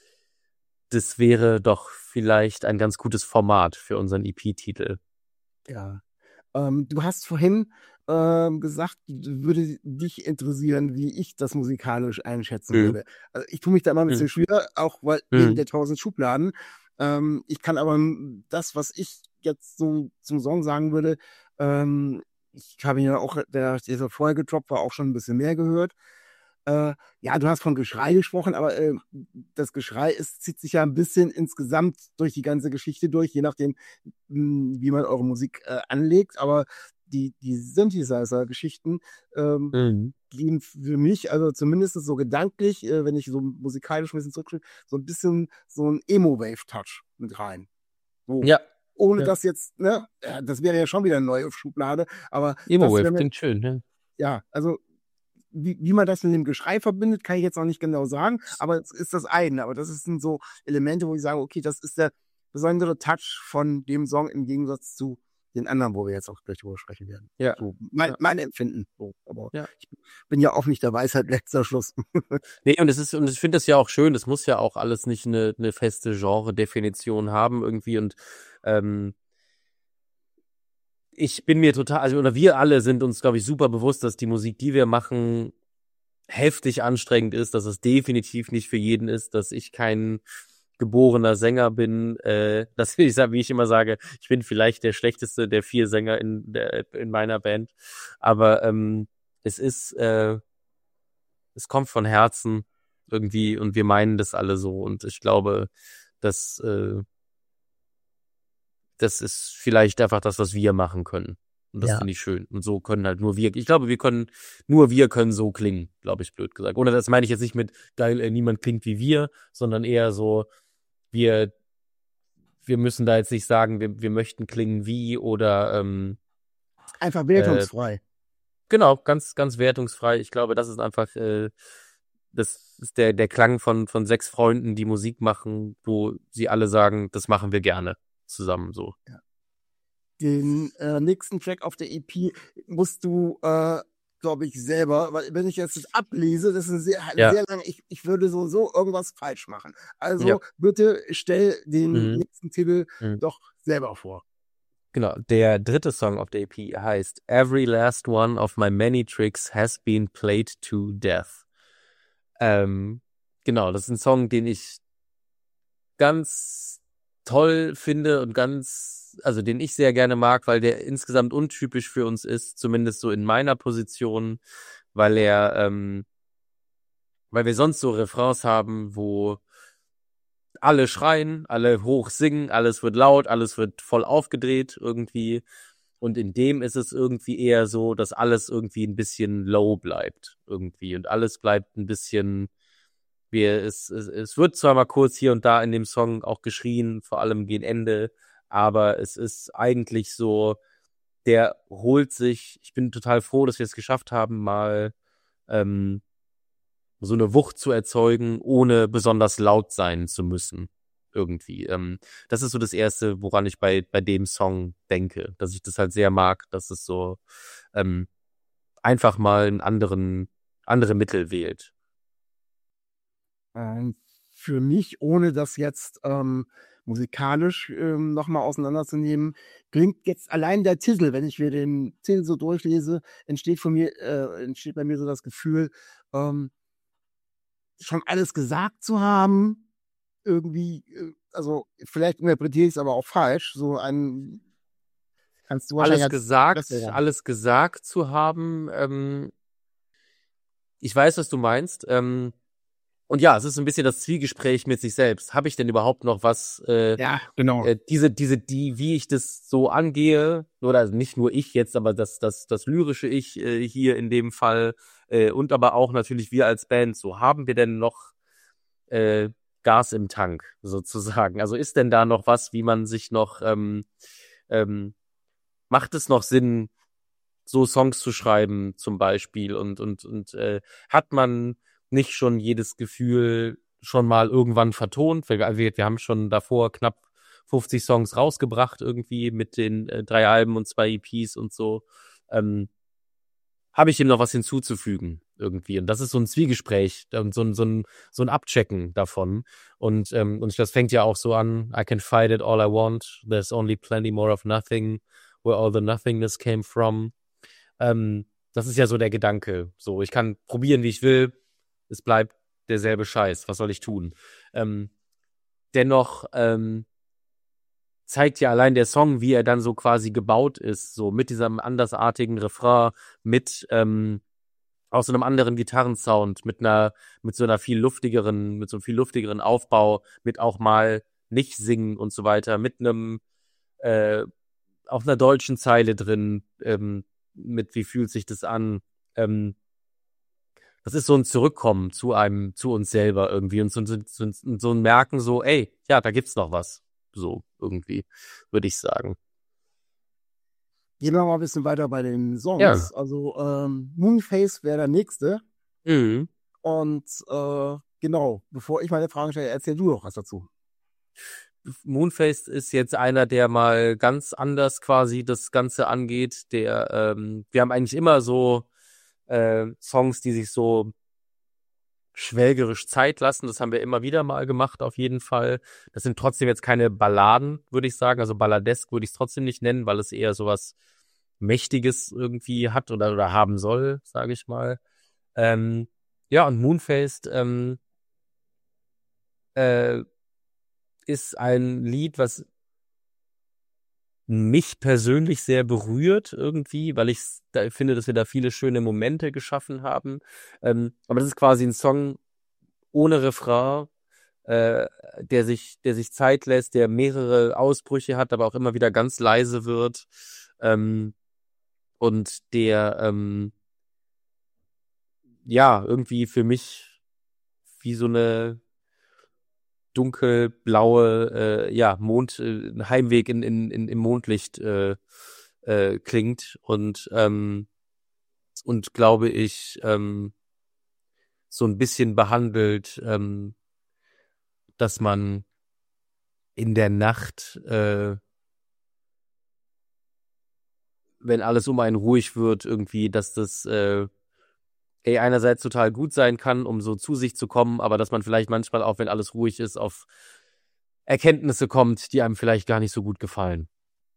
das wäre doch vielleicht ein ganz gutes Format für unseren E P-Titel. Ja. Ähm, du hast vorhin ähm, gesagt, würde dich interessieren, wie ich das musikalisch einschätzen Mhm. würde. Also ich tue mich da immer ein bisschen Mhm. schwer, auch weil wegen Mhm. der tausend Schubladen. Ähm, ich kann aber m, das, was ich jetzt so zum Song sagen würde, ähm, ich habe ja auch, der, der vorher gedroppt war, auch schon ein bisschen mehr gehört. Äh, ja, du hast von Geschrei gesprochen, aber äh, das Geschrei ist, zieht sich ja ein bisschen insgesamt durch die ganze Geschichte durch, je nachdem, mh, wie man eure Musik äh, anlegt. Aber die, die Synthesizer-Geschichten ähm, Mhm. gehen für mich, also zumindest so gedanklich, äh, wenn ich so musikalisch ein bisschen zurückschaue, so ein bisschen so ein Emo-Wave-Touch mit rein. So, Ja, ohne ja. das jetzt, ne, äh, das wäre ja schon wieder eine neue Schublade, aber das Emo-Wave wäre mir, klingt schön, ja. ja, also wie, wie man das mit dem Geschrei verbindet, kann ich jetzt noch nicht genau sagen, aber es ist das eine. Aber das sind so Elemente, wo ich sage, okay, das ist der besondere Touch von dem Song im Gegensatz zu den anderen, wo wir jetzt auch gleich drüber sprechen werden. Ja, So, mein, ja, mein Empfinden. So, aber ja. ich bin ja auch nicht der Weisheit letzter Schluss. Nee, und es ist, und ich finde das ja auch schön, das muss ja auch alles nicht eine, eine feste Genre-Definition haben irgendwie und ähm, ich bin mir total, also oder wir alle sind uns, glaube ich, super bewusst, dass die Musik, die wir machen, heftig anstrengend ist, dass es definitiv nicht für jeden ist, dass ich kein geborener Sänger bin, äh, dass ich sage, wie ich immer sage, ich bin vielleicht der schlechteste der vier Sänger in der in meiner Band, aber ähm, es ist, äh, es kommt von Herzen irgendwie und wir meinen das alle so und ich glaube, dass äh, das ist vielleicht einfach das, was wir machen können. Und das Ja. finde ich schön. Und so können halt nur wir, ich glaube, wir können, nur wir können so klingen, glaube ich, blöd gesagt. Oder das meine ich jetzt nicht mit geil, äh, niemand klingt wie wir, sondern eher so, wir, wir müssen da jetzt nicht sagen, wir, wir möchten klingen wie oder ähm, Einfach äh, wertungsfrei. genau, ganz, ganz wertungsfrei. Ich glaube, das ist einfach, äh, das ist der, der Klang von, von sechs Freunden, die Musik machen, wo sie alle sagen, das machen wir gerne zusammen so. Den äh, nächsten Track auf der E P musst du, äh, glaube ich, selber, weil wenn ich jetzt das ablese, das ist ein sehr, Ja. sehr lange, ich, ich würde so, so irgendwas falsch machen. Also Ja. bitte stell den Mhm. nächsten Titel Mhm. doch selber vor. Genau, der dritte Song auf der E P heißt Every Last One of My Many Tricks Has Been Played to Death. Ähm, genau, das ist ein Song, den ich ganz toll finde und ganz, also den ich sehr gerne mag, weil der insgesamt untypisch für uns ist, zumindest so in meiner Position, weil er, ähm, weil wir sonst so Refrains haben, wo alle schreien, alle hoch singen, alles wird laut, alles wird voll aufgedreht irgendwie. Und in dem ist es irgendwie eher so, dass alles irgendwie ein bisschen low bleibt irgendwie. Und alles bleibt ein bisschen, wie es, es, es wird zwar mal kurz hier und da in dem Song auch geschrien, vor allem gegen Ende, aber es ist eigentlich so, der holt sich, ich bin total froh, dass wir es geschafft haben, mal ähm, so eine Wucht zu erzeugen, ohne besonders laut sein zu müssen. Irgendwie. Ähm, das ist so das Erste, woran ich bei, bei dem Song denke, dass ich das halt sehr mag, dass es so ähm, einfach mal einen anderen, andere Mittel wählt. Ähm, für mich, ohne das jetzt ähm, musikalisch ähm, nochmal auseinanderzunehmen, klingt jetzt allein der Titel, wenn ich mir den Titel so durchlese, entsteht von mir, äh, entsteht bei mir so das Gefühl, ähm, schon alles gesagt zu haben, irgendwie, äh, also vielleicht interpretiere ich es aber auch falsch, so ein, kannst du wahrscheinlich Alles als gesagt, besser. alles gesagt zu haben, ähm, ich weiß, was du meinst, ähm, und ja, es ist ein bisschen das Zwiegespräch mit sich selbst. Habe ich denn überhaupt noch was, äh, Ja, genau. äh, diese, diese, die, wie ich das so angehe, oder also nicht nur ich jetzt, aber das, das, das lyrische Ich äh, hier in dem Fall äh, und aber auch natürlich wir als Band, so haben wir denn noch äh, Gas im Tank sozusagen? Also ist denn da noch was, wie man sich noch, ähm, ähm, macht es noch Sinn, so Songs zu schreiben zum Beispiel und, und, und äh, hat man nicht schon jedes Gefühl schon mal irgendwann vertont? Wir, wir, wir haben schon davor knapp fünfzig Songs rausgebracht irgendwie mit den äh, drei Alben und zwei E Ps und so. Ähm, habe ich ihm noch was hinzuzufügen irgendwie? Und das ist so ein Zwiegespräch und so ein, so ein, so ein Abchecken davon. Und, ähm, und das fängt ja auch so an, I can fight it all I want, there's only plenty more of nothing. where all the nothingness came from. Ähm, das ist ja so der Gedanke. So, ich kann probieren, wie ich will. Es bleibt derselbe Scheiß. Was soll ich tun? Ähm, dennoch ähm, zeigt ja allein der Song, wie er dann so quasi gebaut ist, so mit diesem andersartigen Refrain, mit ähm, aus so einem anderen Gitarrensound, mit einer, mit so einer viel luftigeren, mit so einem viel luftigeren Aufbau, mit auch mal nicht singen und so weiter, mit einem äh, auf einer deutschen Zeile drin, ähm, mit wie fühlt sich das an? Ähm, das ist so ein Zurückkommen zu einem, zu uns selber irgendwie und so, so, so, so ein Merken so, ey, ja, da gibt's noch was. So irgendwie, würde ich sagen. Gehen wir mal ein bisschen weiter bei den Songs. Ja. Also ähm, Moonface wäre der nächste. Mhm. Und äh, genau, bevor ich meine Fragen stelle, erzähl du doch was dazu. Moonface ist jetzt einer, der mal ganz anders quasi das Ganze angeht. Der, ähm, wir haben eigentlich immer so äh, Songs, die sich so schwelgerisch Zeit lassen. Das haben wir immer wieder mal gemacht, auf jeden Fall. Das sind trotzdem jetzt keine Balladen, würde ich sagen. Also balladesk würde ich es trotzdem nicht nennen, weil es eher sowas Mächtiges irgendwie hat oder, oder haben soll, sage ich mal. Ähm, ja, und Moonface ähm, äh, ist ein Lied, was mich persönlich sehr berührt irgendwie, weil ich da finde, dass wir da viele schöne Momente geschaffen haben. Ähm, aber das ist quasi ein Song ohne Refrain, äh, der sich, der sich Zeit lässt, der mehrere Ausbrüche hat, aber auch immer wieder ganz leise wird. Ähm, und der ähm, ja irgendwie für mich wie so eine dunkelblaue, äh, ja, Mond, äh, ein Heimweg in, in, in, im Mondlicht äh, äh, klingt und ähm, und glaube ich ähm, so ein bisschen behandelt, ähm, dass man in der Nacht, äh, wenn alles um einen ruhig wird, irgendwie, dass das äh, ey, einerseits total gut sein kann, um so zu sich zu kommen, aber dass man vielleicht manchmal auch, wenn alles ruhig ist, auf Erkenntnisse kommt, die einem vielleicht gar nicht so gut gefallen.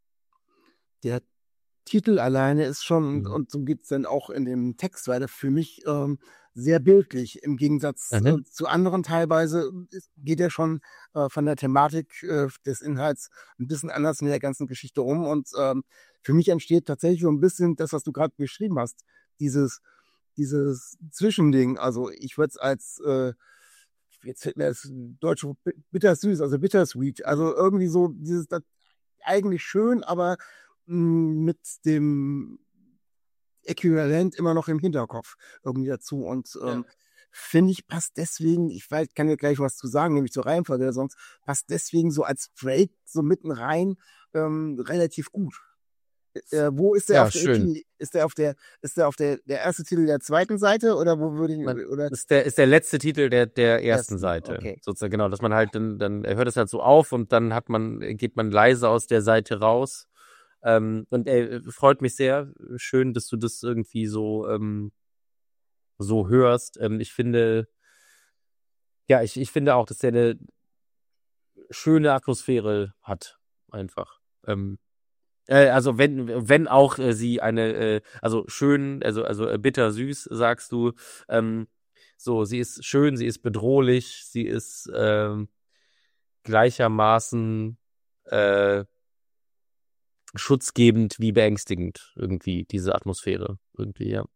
Der Titel alleine ist schon, Mhm. und so geht's dann auch in dem Text weiter, für mich ähm, sehr bildlich. Im Gegensatz Mhm. äh, zu anderen teilweise ist- geht er schon äh, von der Thematik äh, des Inhalts ein bisschen anders mit der ganzen Geschichte um. Und ähm, für mich entsteht tatsächlich so ein bisschen das, was du gerade beschrieben hast, dieses, dieses Zwischending. Also ich würde es als, äh, jetzt fällt mir das deutsche Wort bi- bittersüß, also bittersweet. Also irgendwie so dieses, das, eigentlich schön, aber mh, mit dem Äquivalent immer noch im Hinterkopf irgendwie dazu. Und ähm, finde ich, passt deswegen, ich weiß, kann dir gleich was zu sagen, nämlich zur Reihenfolge der Songs, passt deswegen so als Break so mitten rein ähm, relativ gut. Äh, wo ist der Ja, auf der schön. E P? Ist der auf der, ist der auf der, der erste Titel der zweiten Seite oder wo würde ich, Man, oder das ist der, ist der letzte Titel der, der ersten ersten? Seite. Okay. Sozusagen, genau, dass man halt dann, dann hört es halt so auf und dann hat man, geht man leise aus der Seite raus. Ähm, und ey, freut mich sehr. Schön, dass du das irgendwie so, ähm, so hörst. Ähm, ich finde, ja, ich, ich finde auch, dass der eine schöne Atmosphäre hat. Einfach. Ähm, Äh, also wenn wenn auch äh, sie eine äh, also schön also also äh, bittersüß sagst du ähm, so sie ist schön, sie ist bedrohlich, sie ist ähm, gleichermaßen äh, schutzgebend wie beängstigend irgendwie diese Atmosphäre irgendwie, ja.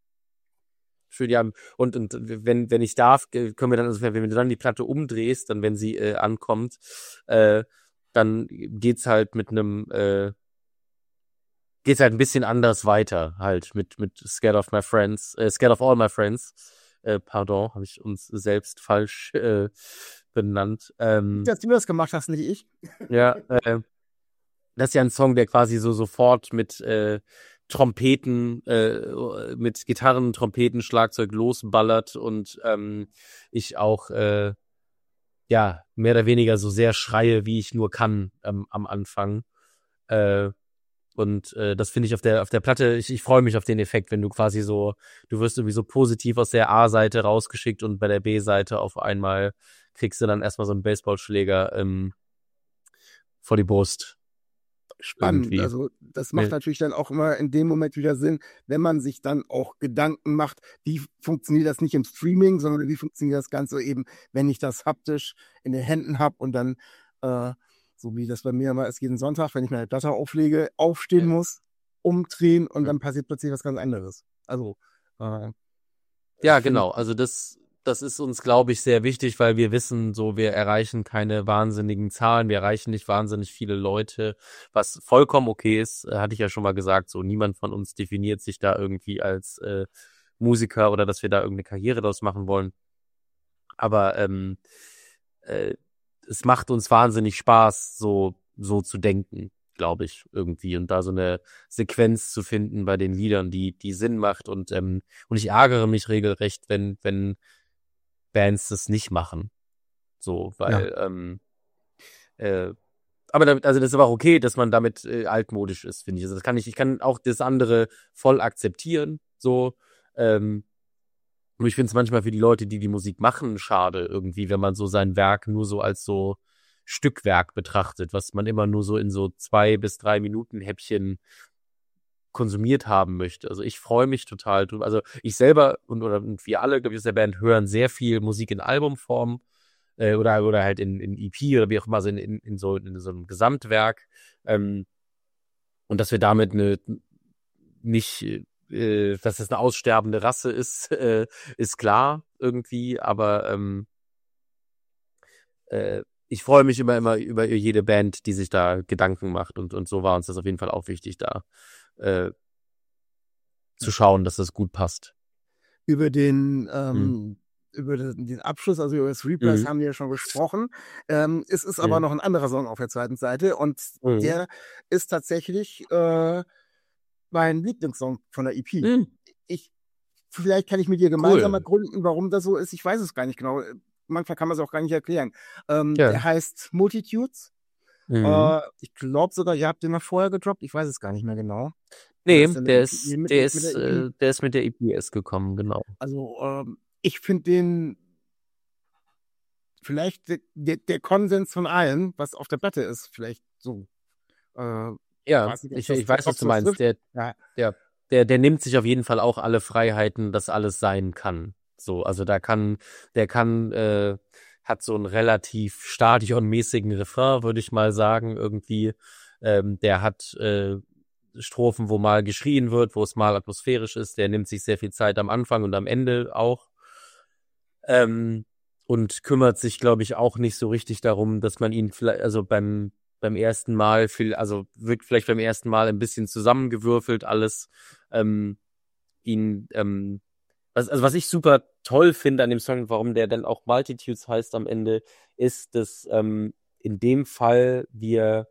Schön, ja. Und, und wenn, wenn ich darf, äh, können wir dann, also wenn, wenn du dann die Platte umdrehst, dann wenn sie äh, ankommt, äh, dann geht's halt mit einem äh, geht's halt ein bisschen anders weiter, halt mit mit Scared of My Friends, äh, Scared of All My Friends. Äh, pardon, habe ich uns selbst falsch äh, benannt. Ähm, Dass du das gemacht hast, nicht ich. ja, äh, das ist ja ein Song, der quasi so sofort mit äh, Trompeten, äh, mit Gitarren, Trompeten, Schlagzeug losballert und ähm, ich auch äh, ja mehr oder weniger so sehr schreie, wie ich nur kann ähm, am Anfang. Äh, Und äh, das finde ich auf der auf der Platte, ich, ich freue mich auf den Effekt, wenn du quasi so, du wirst irgendwie so positiv aus der A-Seite rausgeschickt und bei der B-Seite auf einmal kriegst du dann erstmal so einen Baseballschläger ähm, vor die Brust. spannend. irgendwie. Also das macht Ja. natürlich dann auch immer in dem Moment wieder Sinn, wenn man sich dann auch Gedanken macht, wie funktioniert das nicht im Streaming, sondern wie funktioniert das Ganze eben, wenn ich das haptisch in den Händen habe und dann, äh, so wie das bei mir immer ist, jeden Sonntag, wenn ich meine Platte auflege, aufstehen Ja. muss, umdrehen und Ja. dann passiert plötzlich was ganz anderes. Also, äh, Ja, finde genau. ich, Also das, das ist uns, glaube ich, sehr wichtig, weil wir wissen, so wir erreichen keine wahnsinnigen Zahlen, wir erreichen nicht wahnsinnig viele Leute, was vollkommen okay ist, äh, hatte ich ja schon mal gesagt. So niemand von uns definiert sich da irgendwie als äh, Musiker oder dass wir da irgendeine Karriere draus machen wollen. Aber ähm, äh, es macht uns wahnsinnig Spaß, so so zu denken, glaube ich, irgendwie und da so eine Sequenz zu finden bei den Liedern, die die Sinn macht und ähm, und ich ärgere mich regelrecht, wenn wenn Bands das nicht machen, so, ja. weil ähm, äh, aber damit, also das ist aber auch okay, dass man damit äh, altmodisch ist, finde ich. Also das kann ich, ich kann auch das andere voll akzeptieren, so. Ähm, nur ich finde es manchmal für die Leute, die die Musik machen, schade irgendwie, wenn man so sein Werk nur so als so Stückwerk betrachtet, was man immer nur so in so zwei bis drei Minuten Häppchen konsumiert haben möchte. Also ich freue mich total drüber. Also ich selber und oder und wir alle, glaube ich, aus der Band hören sehr viel Musik in Albumform äh, oder oder halt in, in E P oder wie auch immer, so in, in, in so in so einem Gesamtwerk. Ähm, und dass wir damit eine nicht, äh, dass das eine aussterbende Rasse ist, äh, ist klar irgendwie, aber ähm, äh, ich freue mich immer, immer über jede Band, die sich da Gedanken macht und, und so war uns das auf jeden Fall auch wichtig, da äh, zu schauen, dass das gut passt. Über den, Mhm. ähm, über den, den Abschluss, also über das Replays Mhm. haben wir ja schon gesprochen. Ähm, es ist aber Mhm. noch ein anderer Song auf der zweiten Seite und Mhm. der ist tatsächlich äh, mein Lieblingssong von der E P. Mhm. Ich, vielleicht kann ich mit dir gemeinsam Cool. ergründen, warum das so ist. Ich weiß es gar nicht genau. Manchmal kann man es auch gar nicht erklären. Ähm, Ja. Der heißt Multitudes. Mhm. Äh, ich glaube sogar, ihr habt den mal vorher gedroppt. Ich weiß es gar nicht mehr genau. Oder Nee, ist der mit, der E P, ist, mit, der mit, mit ist, der E P? äh, der ist mit der E P erst gekommen, genau. Also ähm, ich finde den vielleicht der, der, der Konsens von allen, was auf der Platte ist, vielleicht so. Äh, Ja, weiß nicht, ob ich, das, ich weiß, ob was du das meinst. trifft. Der, Ja, der, der, der nimmt sich auf jeden Fall auch alle Freiheiten, dass alles sein kann. So, also da kann, der kann, äh, hat so einen relativ stadionmäßigen Refrain, würde ich mal sagen, irgendwie. Ähm, der hat äh, Strophen, wo mal geschrien wird, wo es mal atmosphärisch ist. Der nimmt sich sehr viel Zeit am Anfang und am Ende auch. Ähm, und kümmert sich, glaube ich, auch nicht so richtig darum, dass man ihn vielleicht, also beim beim ersten Mal, viel, also wird vielleicht beim ersten Mal ein bisschen zusammengewürfelt alles. Ähm, ihn, ähm, was, also was ich super toll finde an dem Song, warum der dann auch Multitudes heißt am Ende, ist, dass ähm, in dem Fall wir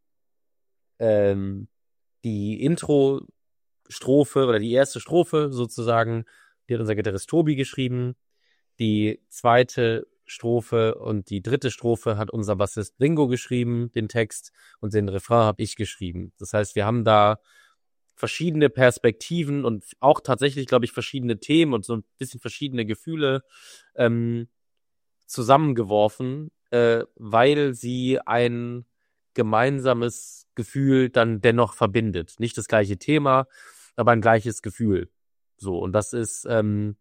ähm, die Intro-Strophe oder die erste Strophe sozusagen, die hat unser Gitarrist Tobi geschrieben. Die zweite Strophe und die dritte Strophe hat unser Bassist Ringo geschrieben, den Text, und den Refrain habe ich geschrieben. Das heißt, wir haben da verschiedene Perspektiven und auch tatsächlich, glaube ich, verschiedene Themen und so ein bisschen verschiedene Gefühle ähm, zusammengeworfen, äh, weil sie ein gemeinsames Gefühl dann dennoch verbindet. Nicht das gleiche Thema, aber ein gleiches Gefühl. So, und das ist ähm,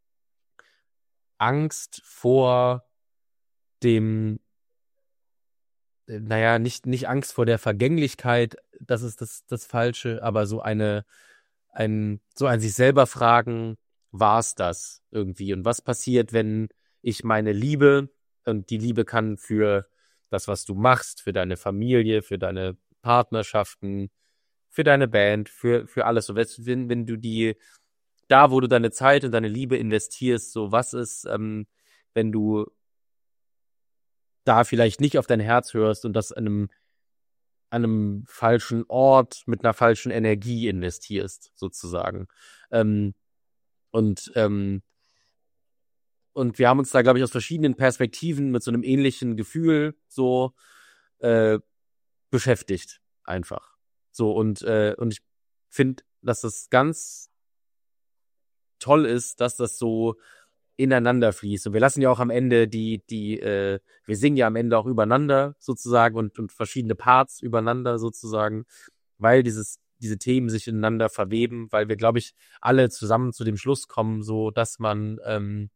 Angst vor dem, äh, naja, nicht, nicht Angst vor der Vergänglichkeit, das ist das, das Falsche, aber so eine, ein, so ein sich selber fragen, war es das irgendwie? Und was passiert, wenn ich meine Liebe, und die Liebe kann für das, was du machst, für deine Familie, für deine Partnerschaften, für deine Band, für, für alles. So, wenn, wenn du die, da, wo du deine Zeit und deine Liebe investierst, so was ist, ähm, wenn du da vielleicht nicht auf dein Herz hörst und das an einem, an einem falschen Ort mit einer falschen Energie investierst, sozusagen. Ähm, und, ähm, und wir haben uns da, glaube ich, aus verschiedenen Perspektiven mit so einem ähnlichen Gefühl so äh, beschäftigt, einfach. So, und, äh, und ich finde, dass das ganz toll ist, dass das so ineinander fließt. Und wir lassen ja auch am Ende die, die, äh, wir singen ja am Ende auch übereinander sozusagen und, und verschiedene Parts übereinander sozusagen, weil dieses, diese Themen sich ineinander verweben, weil wir, glaube ich, alle zusammen zu dem Schluss kommen, so dass man, ähm,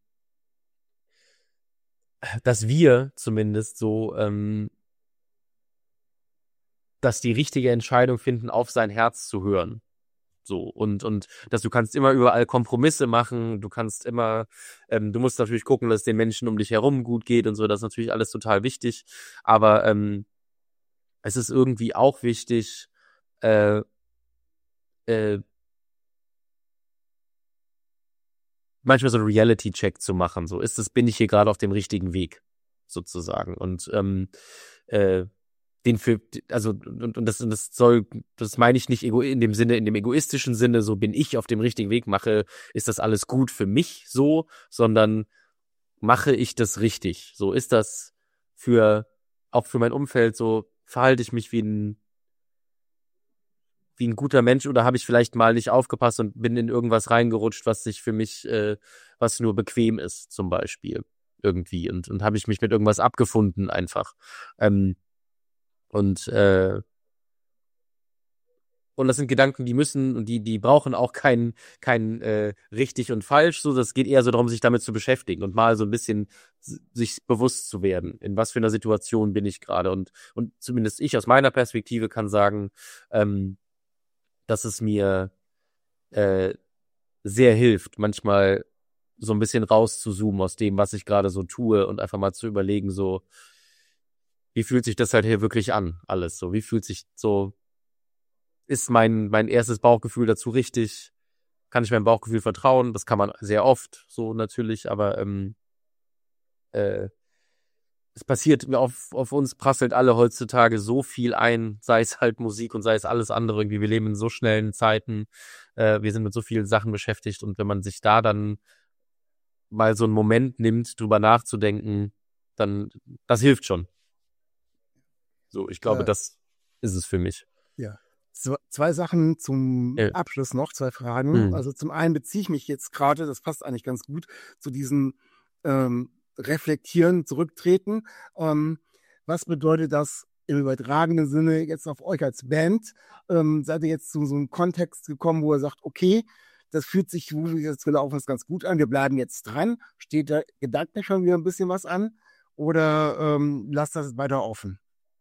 dass wir zumindest so, ähm, dass die richtige Entscheidung finden, auf sein Herz zu hören. So, und, und, dass du kannst immer überall Kompromisse machen, du kannst immer, ähm, du musst natürlich gucken, dass es den Menschen um dich herum gut geht und so, das ist natürlich alles total wichtig, aber, ähm, es ist irgendwie auch wichtig, äh, äh, manchmal so einen Reality-Check zu machen, so, ist es, bin ich hier gerade auf dem richtigen Weg, sozusagen, und, ähm, äh, den für, also, und, und das, das soll, das meine ich nicht ego, in dem Sinne, in dem egoistischen Sinne, so bin ich auf dem richtigen Weg, mache, ist das alles gut für mich so, sondern mache ich das richtig? So, ist das für, auch für mein Umfeld so, verhalte ich mich wie ein, wie ein guter Mensch oder habe ich vielleicht mal nicht aufgepasst und bin in irgendwas reingerutscht, was sich für mich, äh, was nur bequem ist, zum Beispiel, irgendwie, und, und habe ich mich mit irgendwas abgefunden einfach, ähm, Und, äh, und das sind Gedanken, die müssen und die, die brauchen auch kein, kein äh, richtig und falsch. So, das geht eher so darum, sich damit zu beschäftigen und mal so ein bisschen s- sich bewusst zu werden, in was für einer Situation bin ich gerade. Und, und zumindest ich aus meiner Perspektive kann sagen, ähm, dass es mir äh, sehr hilft, manchmal so ein bisschen rauszuzoomen aus dem, was ich gerade so tue und einfach mal zu überlegen, so, wie fühlt sich das halt hier wirklich an, alles so? Wie fühlt sich so, ist mein, mein erstes Bauchgefühl dazu richtig? Kann ich meinem Bauchgefühl vertrauen? Das kann man sehr oft, so natürlich, aber ähm, äh, es passiert, auf, auf uns prasselt alle heutzutage so viel ein, sei es halt Musik und sei es alles andere irgendwie. Wir leben in so schnellen Zeiten, äh, wir sind mit so vielen Sachen beschäftigt und wenn man sich da dann mal so einen Moment nimmt, drüber nachzudenken, dann, das hilft schon. So, ich glaube, Äh, das ist es für mich. Ja. Zwe- Zwei Sachen zum Ja. Abschluss noch, zwei Fragen. Mhm. Also zum einen beziehe ich mich jetzt gerade, das passt eigentlich ganz gut, zu diesem ähm, Reflektieren, Zurücktreten. Ähm, was bedeutet das im übertragenen Sinne jetzt auf euch als Band? Ähm, seid ihr jetzt zu so einem Kontext gekommen, wo ihr sagt, okay, das fühlt sich, wo wir jetzt gelaufen ist, ganz gut an, wir bleiben jetzt dran. Steht da gedanklich schon wieder ein bisschen was an? Oder ähm, lasst das weiter offen?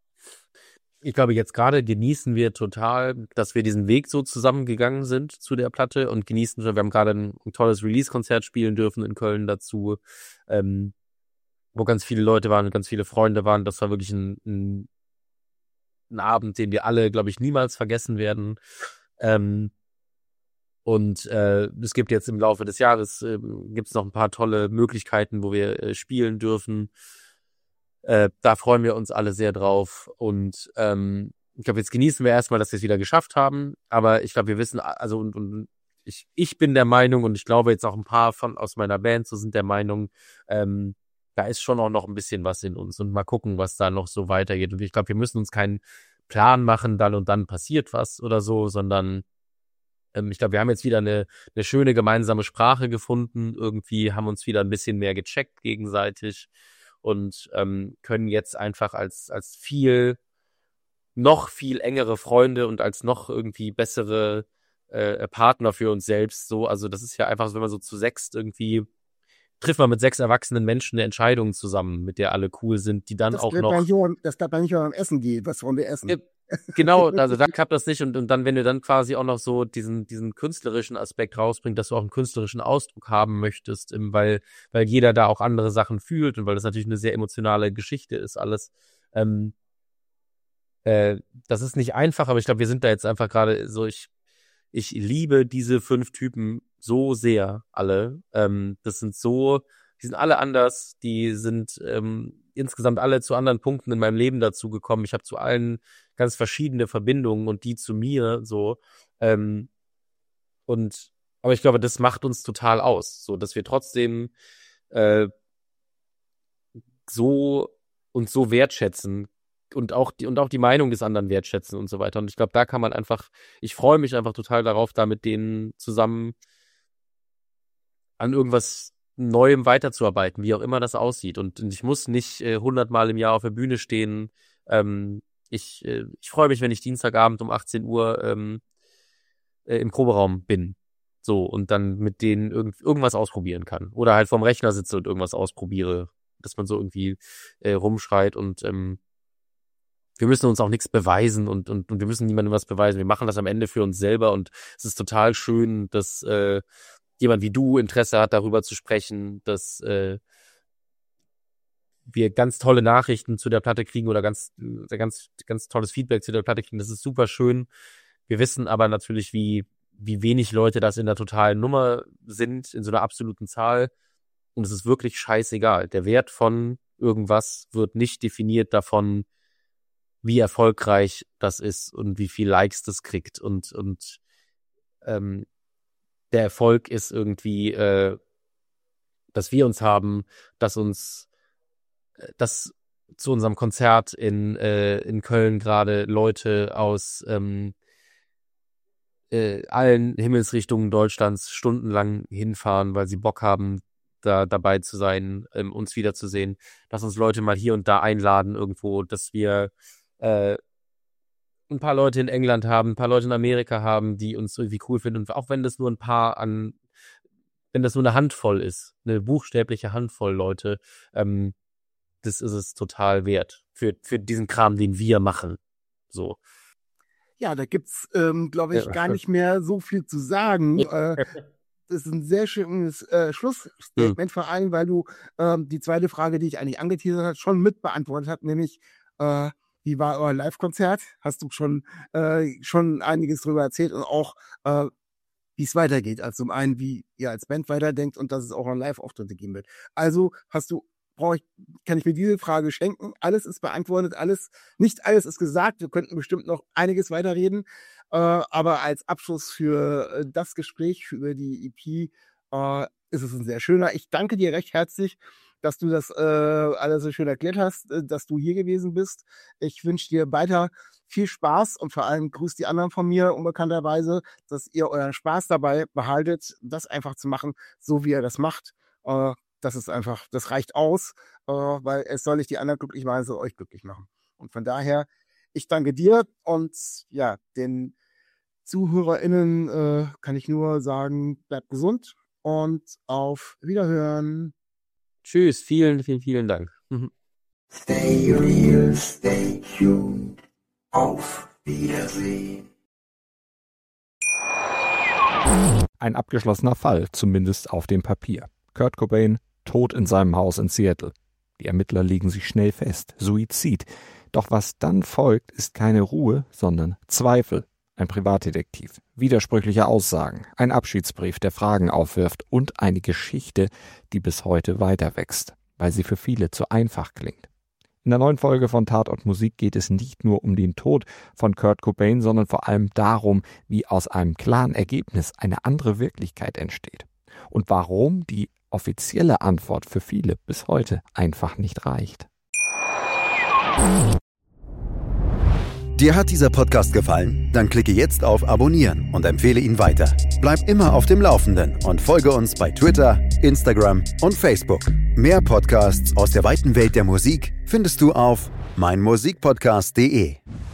Ich glaube, jetzt gerade genießen wir total, dass wir diesen Weg so zusammengegangen sind zu der Platte und genießen, wir haben gerade ein, ein tolles Release-Konzert spielen dürfen in Köln dazu, ähm, wo ganz viele Leute waren und ganz viele Freunde waren. Das war wirklich ein, ein, ein Abend, den wir alle, glaube ich, niemals vergessen werden. Ähm, und äh, es gibt jetzt im Laufe des Jahres, äh, gibt es noch ein paar tolle Möglichkeiten, wo wir äh, spielen dürfen. Äh, da freuen wir uns alle sehr drauf und ähm, ich glaube, jetzt genießen wir erstmal, dass wir es wieder geschafft haben, aber ich glaube, wir wissen, also und, und ich, ich bin der Meinung und ich glaube jetzt auch ein paar von aus meiner Band so sind der Meinung, ähm, da ist schon auch noch ein bisschen was in uns und mal gucken, was da noch so weitergeht und ich glaube, wir müssen uns keinen Plan machen, dann und dann passiert was oder so, sondern ähm, ich glaube, wir haben jetzt wieder eine, eine schöne gemeinsame Sprache gefunden, irgendwie haben uns wieder ein bisschen mehr gecheckt gegenseitig und ähm, können jetzt einfach als als viel, noch viel engere Freunde und als noch irgendwie bessere äh, Partner für uns selbst so. Also das ist ja einfach so, wenn man so zu sechst irgendwie, trifft man mit sechs erwachsenen Menschen eine Entscheidung zusammen, mit der alle cool sind, die dann Das auch bleibt noch... bei Johann, das bleibt bei nicht beim Essen geht. Was wollen wir essen? Ja, genau, also da klappt das nicht und, und dann, wenn du dann quasi auch noch so diesen, diesen künstlerischen Aspekt rausbringst, dass du auch einen künstlerischen Ausdruck haben möchtest, im, weil, weil jeder da auch andere Sachen fühlt und weil das natürlich eine sehr emotionale Geschichte ist, alles. Ähm, äh, das ist nicht einfach, aber ich glaube, wir sind da jetzt einfach gerade so, ich, ich liebe diese fünf Typen so sehr, alle. Ähm, das sind so, die sind alle anders, die sind ähm, insgesamt alle zu anderen Punkten in meinem Leben dazu gekommen. Ich habe zu allen ganz verschiedene Verbindungen und die zu mir so. Ähm, und aber ich glaube, das macht uns total aus, so dass wir trotzdem äh, so und so wertschätzen und auch die und auch die Meinung des anderen wertschätzen und so weiter. Und ich glaube, da kann man einfach, ich freue mich einfach total darauf, da mit denen zusammen an irgendwas Neuem weiterzuarbeiten, wie auch immer das aussieht. Und, und ich muss nicht äh, hundertmal im Jahr auf der Bühne stehen. Ähm, ich äh, ich freue mich, wenn ich Dienstagabend um achtzehn Uhr ähm, äh, im Proberaum bin. So, und dann mit denen irgend, irgendwas ausprobieren kann. Oder halt vorm Rechner sitze und irgendwas ausprobiere. Dass man so irgendwie äh, rumschreit und ähm, wir müssen uns auch nichts beweisen und, und, und wir müssen niemandem was beweisen. Wir machen das am Ende für uns selber und es ist total schön, dass äh, jemand wie du Interesse hat, darüber zu sprechen, dass äh, wir ganz tolle Nachrichten zu der Platte kriegen oder ganz, ganz, ganz tolles Feedback zu der Platte kriegen. Das ist super schön. Wir wissen aber natürlich, wie, wie wenig Leute das in der totalen Nummer sind, in so einer absoluten Zahl. Und es ist wirklich scheißegal. Der Wert von irgendwas wird nicht definiert davon, wie erfolgreich das ist und wie viel Likes das kriegt. Und, und ähm, der Erfolg ist irgendwie, äh, dass wir uns haben, dass uns, dass zu unserem Konzert in, äh, in Köln gerade Leute aus ähm, äh, allen Himmelsrichtungen Deutschlands stundenlang hinfahren, weil sie Bock haben, da dabei zu sein, ähm, uns wiederzusehen, dass uns Leute mal hier und da einladen irgendwo, dass wir äh, ein paar Leute in England haben, ein paar Leute in Amerika haben, die uns irgendwie cool finden. Und auch wenn das nur ein paar an, wenn das nur eine Handvoll ist, eine buchstäbliche Handvoll Leute, ähm, das ist es total wert für, für diesen Kram, den wir machen. So. Ja, da gibt's, ähm, glaube ich, Ja. gar nicht mehr so viel zu sagen. Äh, das ist ein sehr schönes äh, Schlussstatement, Hm. vor allem, weil du ähm, die zweite Frage, die ich eigentlich angeteasert habe, schon mit beantwortet hast, nämlich äh, wie war euer Live-Konzert? Hast du schon äh, schon einiges drüber erzählt und auch äh, wie es weitergeht. Also zum einen, wie ihr als Band weiterdenkt und dass es auch noch Live-Auftritte geben wird. Also hast du brauche ich, kann ich mir diese Frage schenken. Alles ist beantwortet, alles, nicht alles ist gesagt. Wir könnten bestimmt noch einiges weiterreden. Äh, aber als Abschluss für äh, das Gespräch, für die E P, äh, ist es ein sehr schöner. Ich danke dir recht herzlich, dass du das äh, alles so schön erklärt hast, äh, dass du hier gewesen bist. Ich wünsche dir weiter viel Spaß und vor allem grüßt die anderen von mir unbekannterweise, dass ihr euren Spaß dabei behaltet, das einfach zu machen, so wie ihr das macht. Äh, Das ist einfach, das reicht aus, äh, weil es soll nicht die anderen glücklich machen, es soll euch glücklich machen. Und von daher, ich danke dir und ja, den ZuhörerInnen äh, kann ich nur sagen, bleibt gesund und auf Wiederhören. Tschüss, vielen, vielen, vielen Dank. Mhm. Stay real, stay tuned. Auf Wiedersehen. Ein abgeschlossener Fall, zumindest auf dem Papier. Kurt Cobain tot in seinem Haus in Seattle. Die Ermittler legen sich schnell fest. Suizid. Doch was dann folgt, ist keine Ruhe, sondern Zweifel. Ein Privatdetektiv. Widersprüchliche Aussagen. Ein Abschiedsbrief, der Fragen aufwirft. Und eine Geschichte, die bis heute weiter wächst, weil sie für viele zu einfach klingt. In der neuen Folge von Tatort Musik geht es nicht nur um den Tod von Kurt Cobain, sondern vor allem darum, wie aus einem klaren Ergebnis eine andere Wirklichkeit entsteht. Und warum die offizielle Antwort für viele bis heute einfach nicht reicht. Dir hat dieser Podcast gefallen? Dann klicke jetzt auf Abonnieren und empfehle ihn weiter. Bleib immer auf dem Laufenden und folge uns bei Twitter, Instagram und Facebook. Mehr Podcasts aus der weiten Welt der Musik findest du auf meinmusikpodcast punkt de.